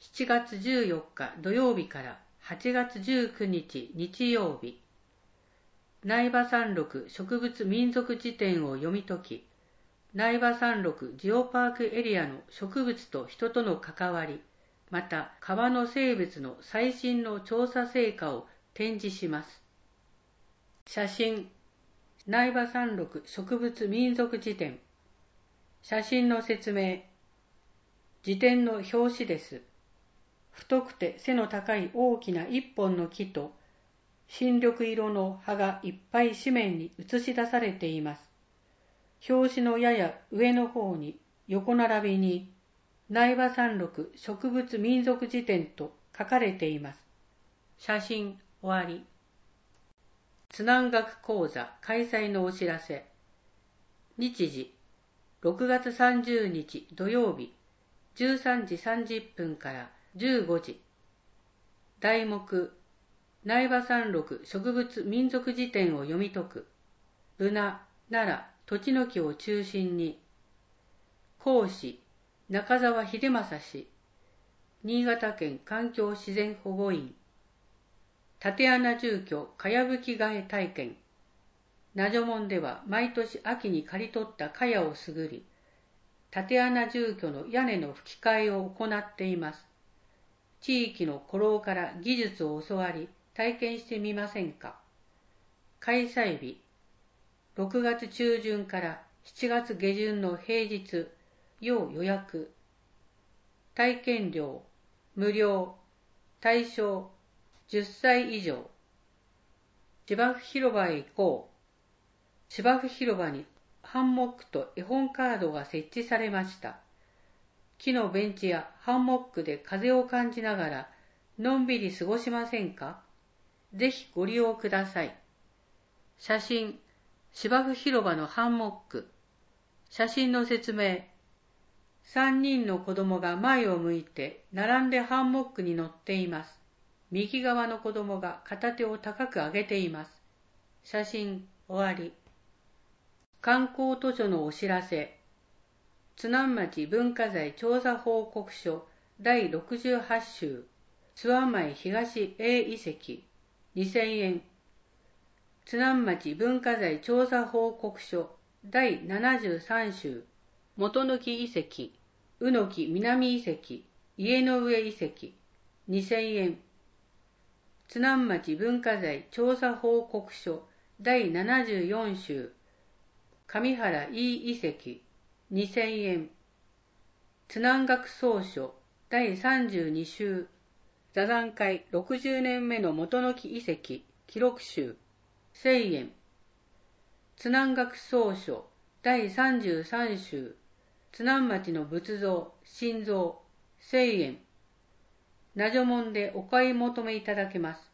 7月14日土曜日から8月19日日曜日、苗場山麓植物民族辞典を読み解き、苗場山麓ジオパークエリアの植物と人との関わり、また川の生物の最新の調査成果を展示します。写真、苗場山麓植物民族辞典。写真の説明。辞典の表紙です。太くて背の高い大きな一本の木と、新緑色の葉がいっぱい紙面に映し出されています。表紙のやや上の方に横並びに苗場山麓植物民族辞典と書かれています。写真終わり。津南学講座開催のお知らせ。日時、6月30日土曜日、13時30分から15時。題目、苗場山麓植物民族辞典を読み解く。ブナ、ナラ、トチノキを中心に。講師、中澤秀正氏。新潟県環境自然保護員。竪穴住居かやぶき替え体験。名所門では毎年秋に刈り取った茅をすぐり、竪穴住居の屋根の葺き替えを行っています。地域の古老から技術を教わり、体験してみませんか。開催日、6月中旬から7月下旬の平日、要予約。体験料、無料。対象、10歳以上。芝生広場へ行こう。芝生広場にハンモックと絵本カードが設置されました。木のベンチやハンモックで風を感じながらのんびり過ごしませんか。ぜひご利用ください。写真、芝生広場のハンモック。写真の説明。3人の子供が前を向いて並んでハンモックに乗っています。右側の子供が片手を高く上げています。写真終わり。観光図書のお知らせ。津南町文化財調査報告書第68週、諏訪前東 A 遺跡、2000円。津南町文化財調査報告書第73週、元木遺跡、宇の木南遺跡、家の上遺跡、2000円。津南町文化財調査報告書第74週、上原井遺跡、2000円。津南学総書第32週、座談会60年目の元木遺跡記録集、1000円。津南学総書第33週、津南町の仏像、神像、1000円。名所門でお買い求めいただけます。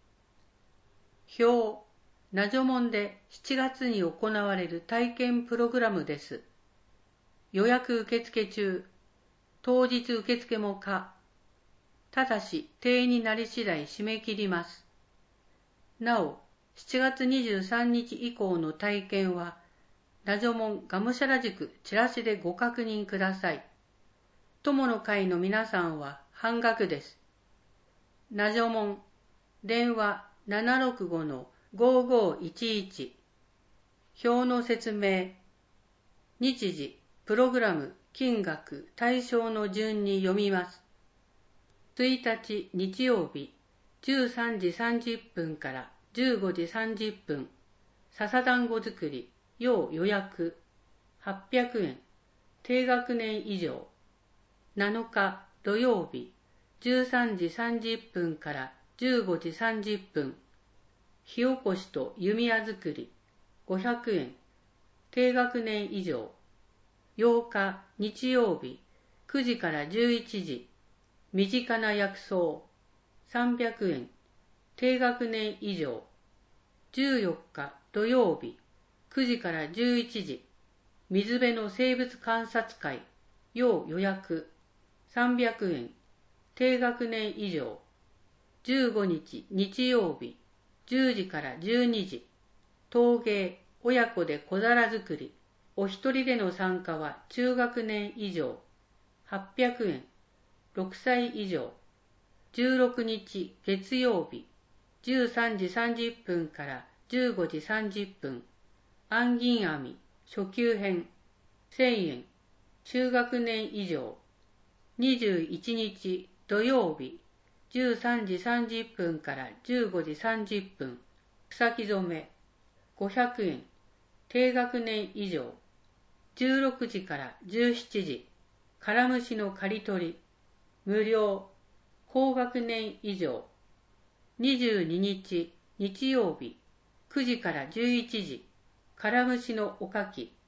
表、名所門で7月に行われる体験プログラムです。予約受付中、当日受付も可。ただし定になり次第締め切ります。なお、7月23日以降の体験は、名所門がむしゃら塾チラシでご確認ください。友の会の皆さんは半額です。名所門、電話 765-5511。表の説明。日時、プログラム、金額、対象の順に読みます。1日日曜日、13時30分から15時30分、笹団子作り、要予約、800円、低学年以上。7日土曜日、13時30分から15時30分、火起こしと弓矢作り、500円、低学年以上。8日日曜日、9時から11時、身近な薬草、300円、低学年以上。14日土曜日、9時から11時、水辺の生物観察会、要予約、300円、低学年以上。15日日曜日、10時から12時、陶芸、親子で小皿作り、お一人での参加は中学年以上、800円、 6歳以上。16日月曜日、13時30分から15時30分。暗銀網初級編1000円。中学年以上。21日土曜日、13時30分から15時30分。草木染め500円。低学年以上。16時から17時。カラムシの刈り取り無料。高学年以上。22日日曜日、9時から11時。カラムシのおかき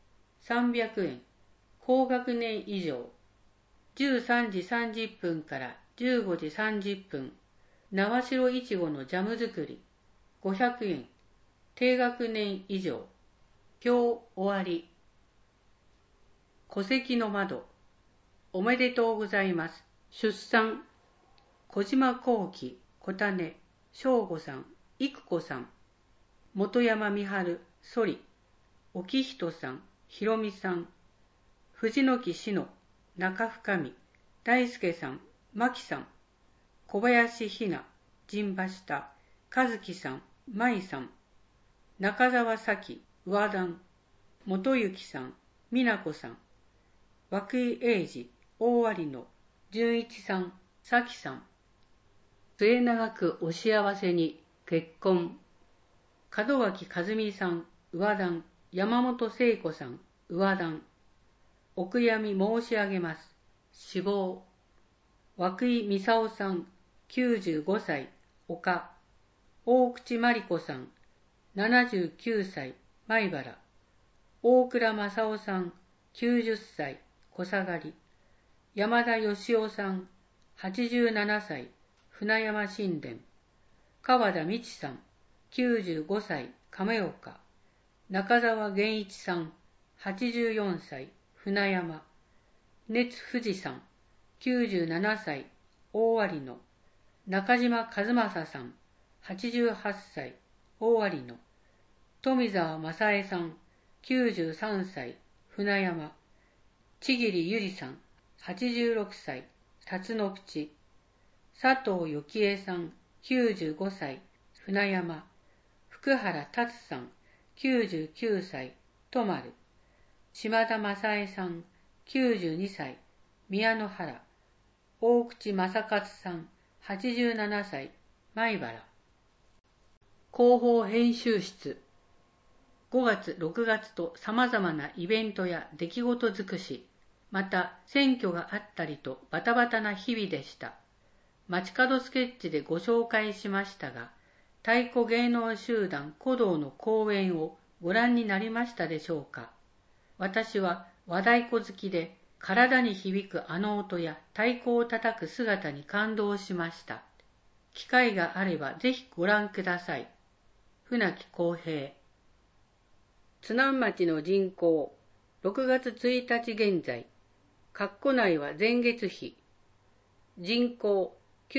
300円。高学年以上。13時30分から15時30分。縄代いちごのジャム作り500円。低学年以上。今日終わり。戸籍の窓。おめでとうございます。出産。小島幸喜、小種、正吾さん、育子さん。本山美春、反り。沖人さん、ひろみさん。藤木志乃、中深見、大輔さん、牧さん。小林ひな、陣馬下、和樹さん、舞さん。中澤咲、上段。元幸さん、美奈子さん。涌井英二、大割野、純一さん、咲さん。末永くお幸せに、結婚。門脇和美さん、上段。山本聖子さん、上段。お悔やみ申し上げます。死亡。涌井美沙さん、95歳、岡。大口真理子さん、79歳、米原。大倉正夫さん、90歳、小下がり。山田義夫さん、87歳、船山新田。川田美智さん、95歳、亀岡。中澤源一さん、84歳、船山。熱富士さん、97歳、大割野。中島和正さん、88歳、大割野。富澤正恵さん、93歳、船山。千桐ゆりさん、86歳、辰野口。佐藤幸恵さん、95歳、船山。福原達さん、99歳、泊丸。島田正恵さん、92歳、宮野原。大口正勝さん、87歳、米原。広報編集室。5月、6月と様々なイベントや出来事尽くし、また選挙があったりとバタバタな日々でした。街角スケッチでご紹介しましたが、太鼓芸能集団鼓動の公演をご覧になりましたでしょうか。私は和太鼓好きで、体に響くあの音や太鼓を叩く姿に感動しました。機会があればぜひご覧ください。船木康平。津南町の人口、6月1日現在、括弧内は前月比。人口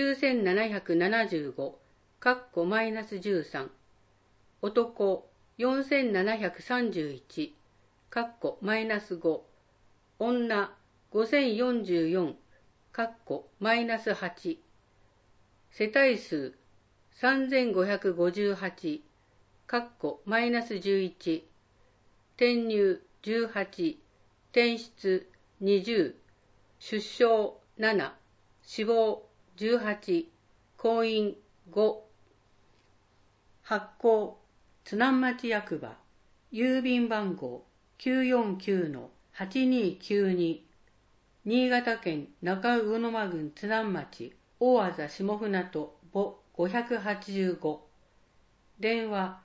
9775、括弧マイナス13。男4731、括弧マイナス5。女5044、括弧マイナス8。世帯数3558、括弧マイナス11。転入18、転出20、出生7、死亡18、婚姻5。発行、津南町役場、郵便番号 949-8292、新潟県中魚沼郡津南町、大字下船渡母585、電話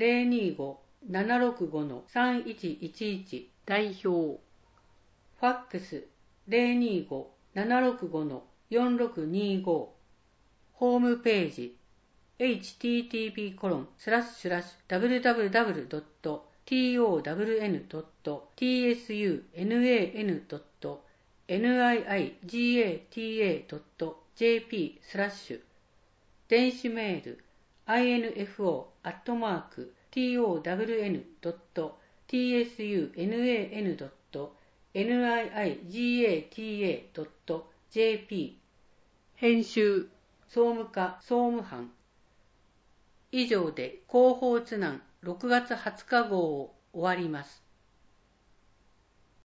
025-765-3111代表。ファックス 025-765-4625。ホームページ http://www.town.niigata.jp/ 電子メール info@town.niigata.jp 編集総務課総務班。以上で広報津南6月20日号を終わります。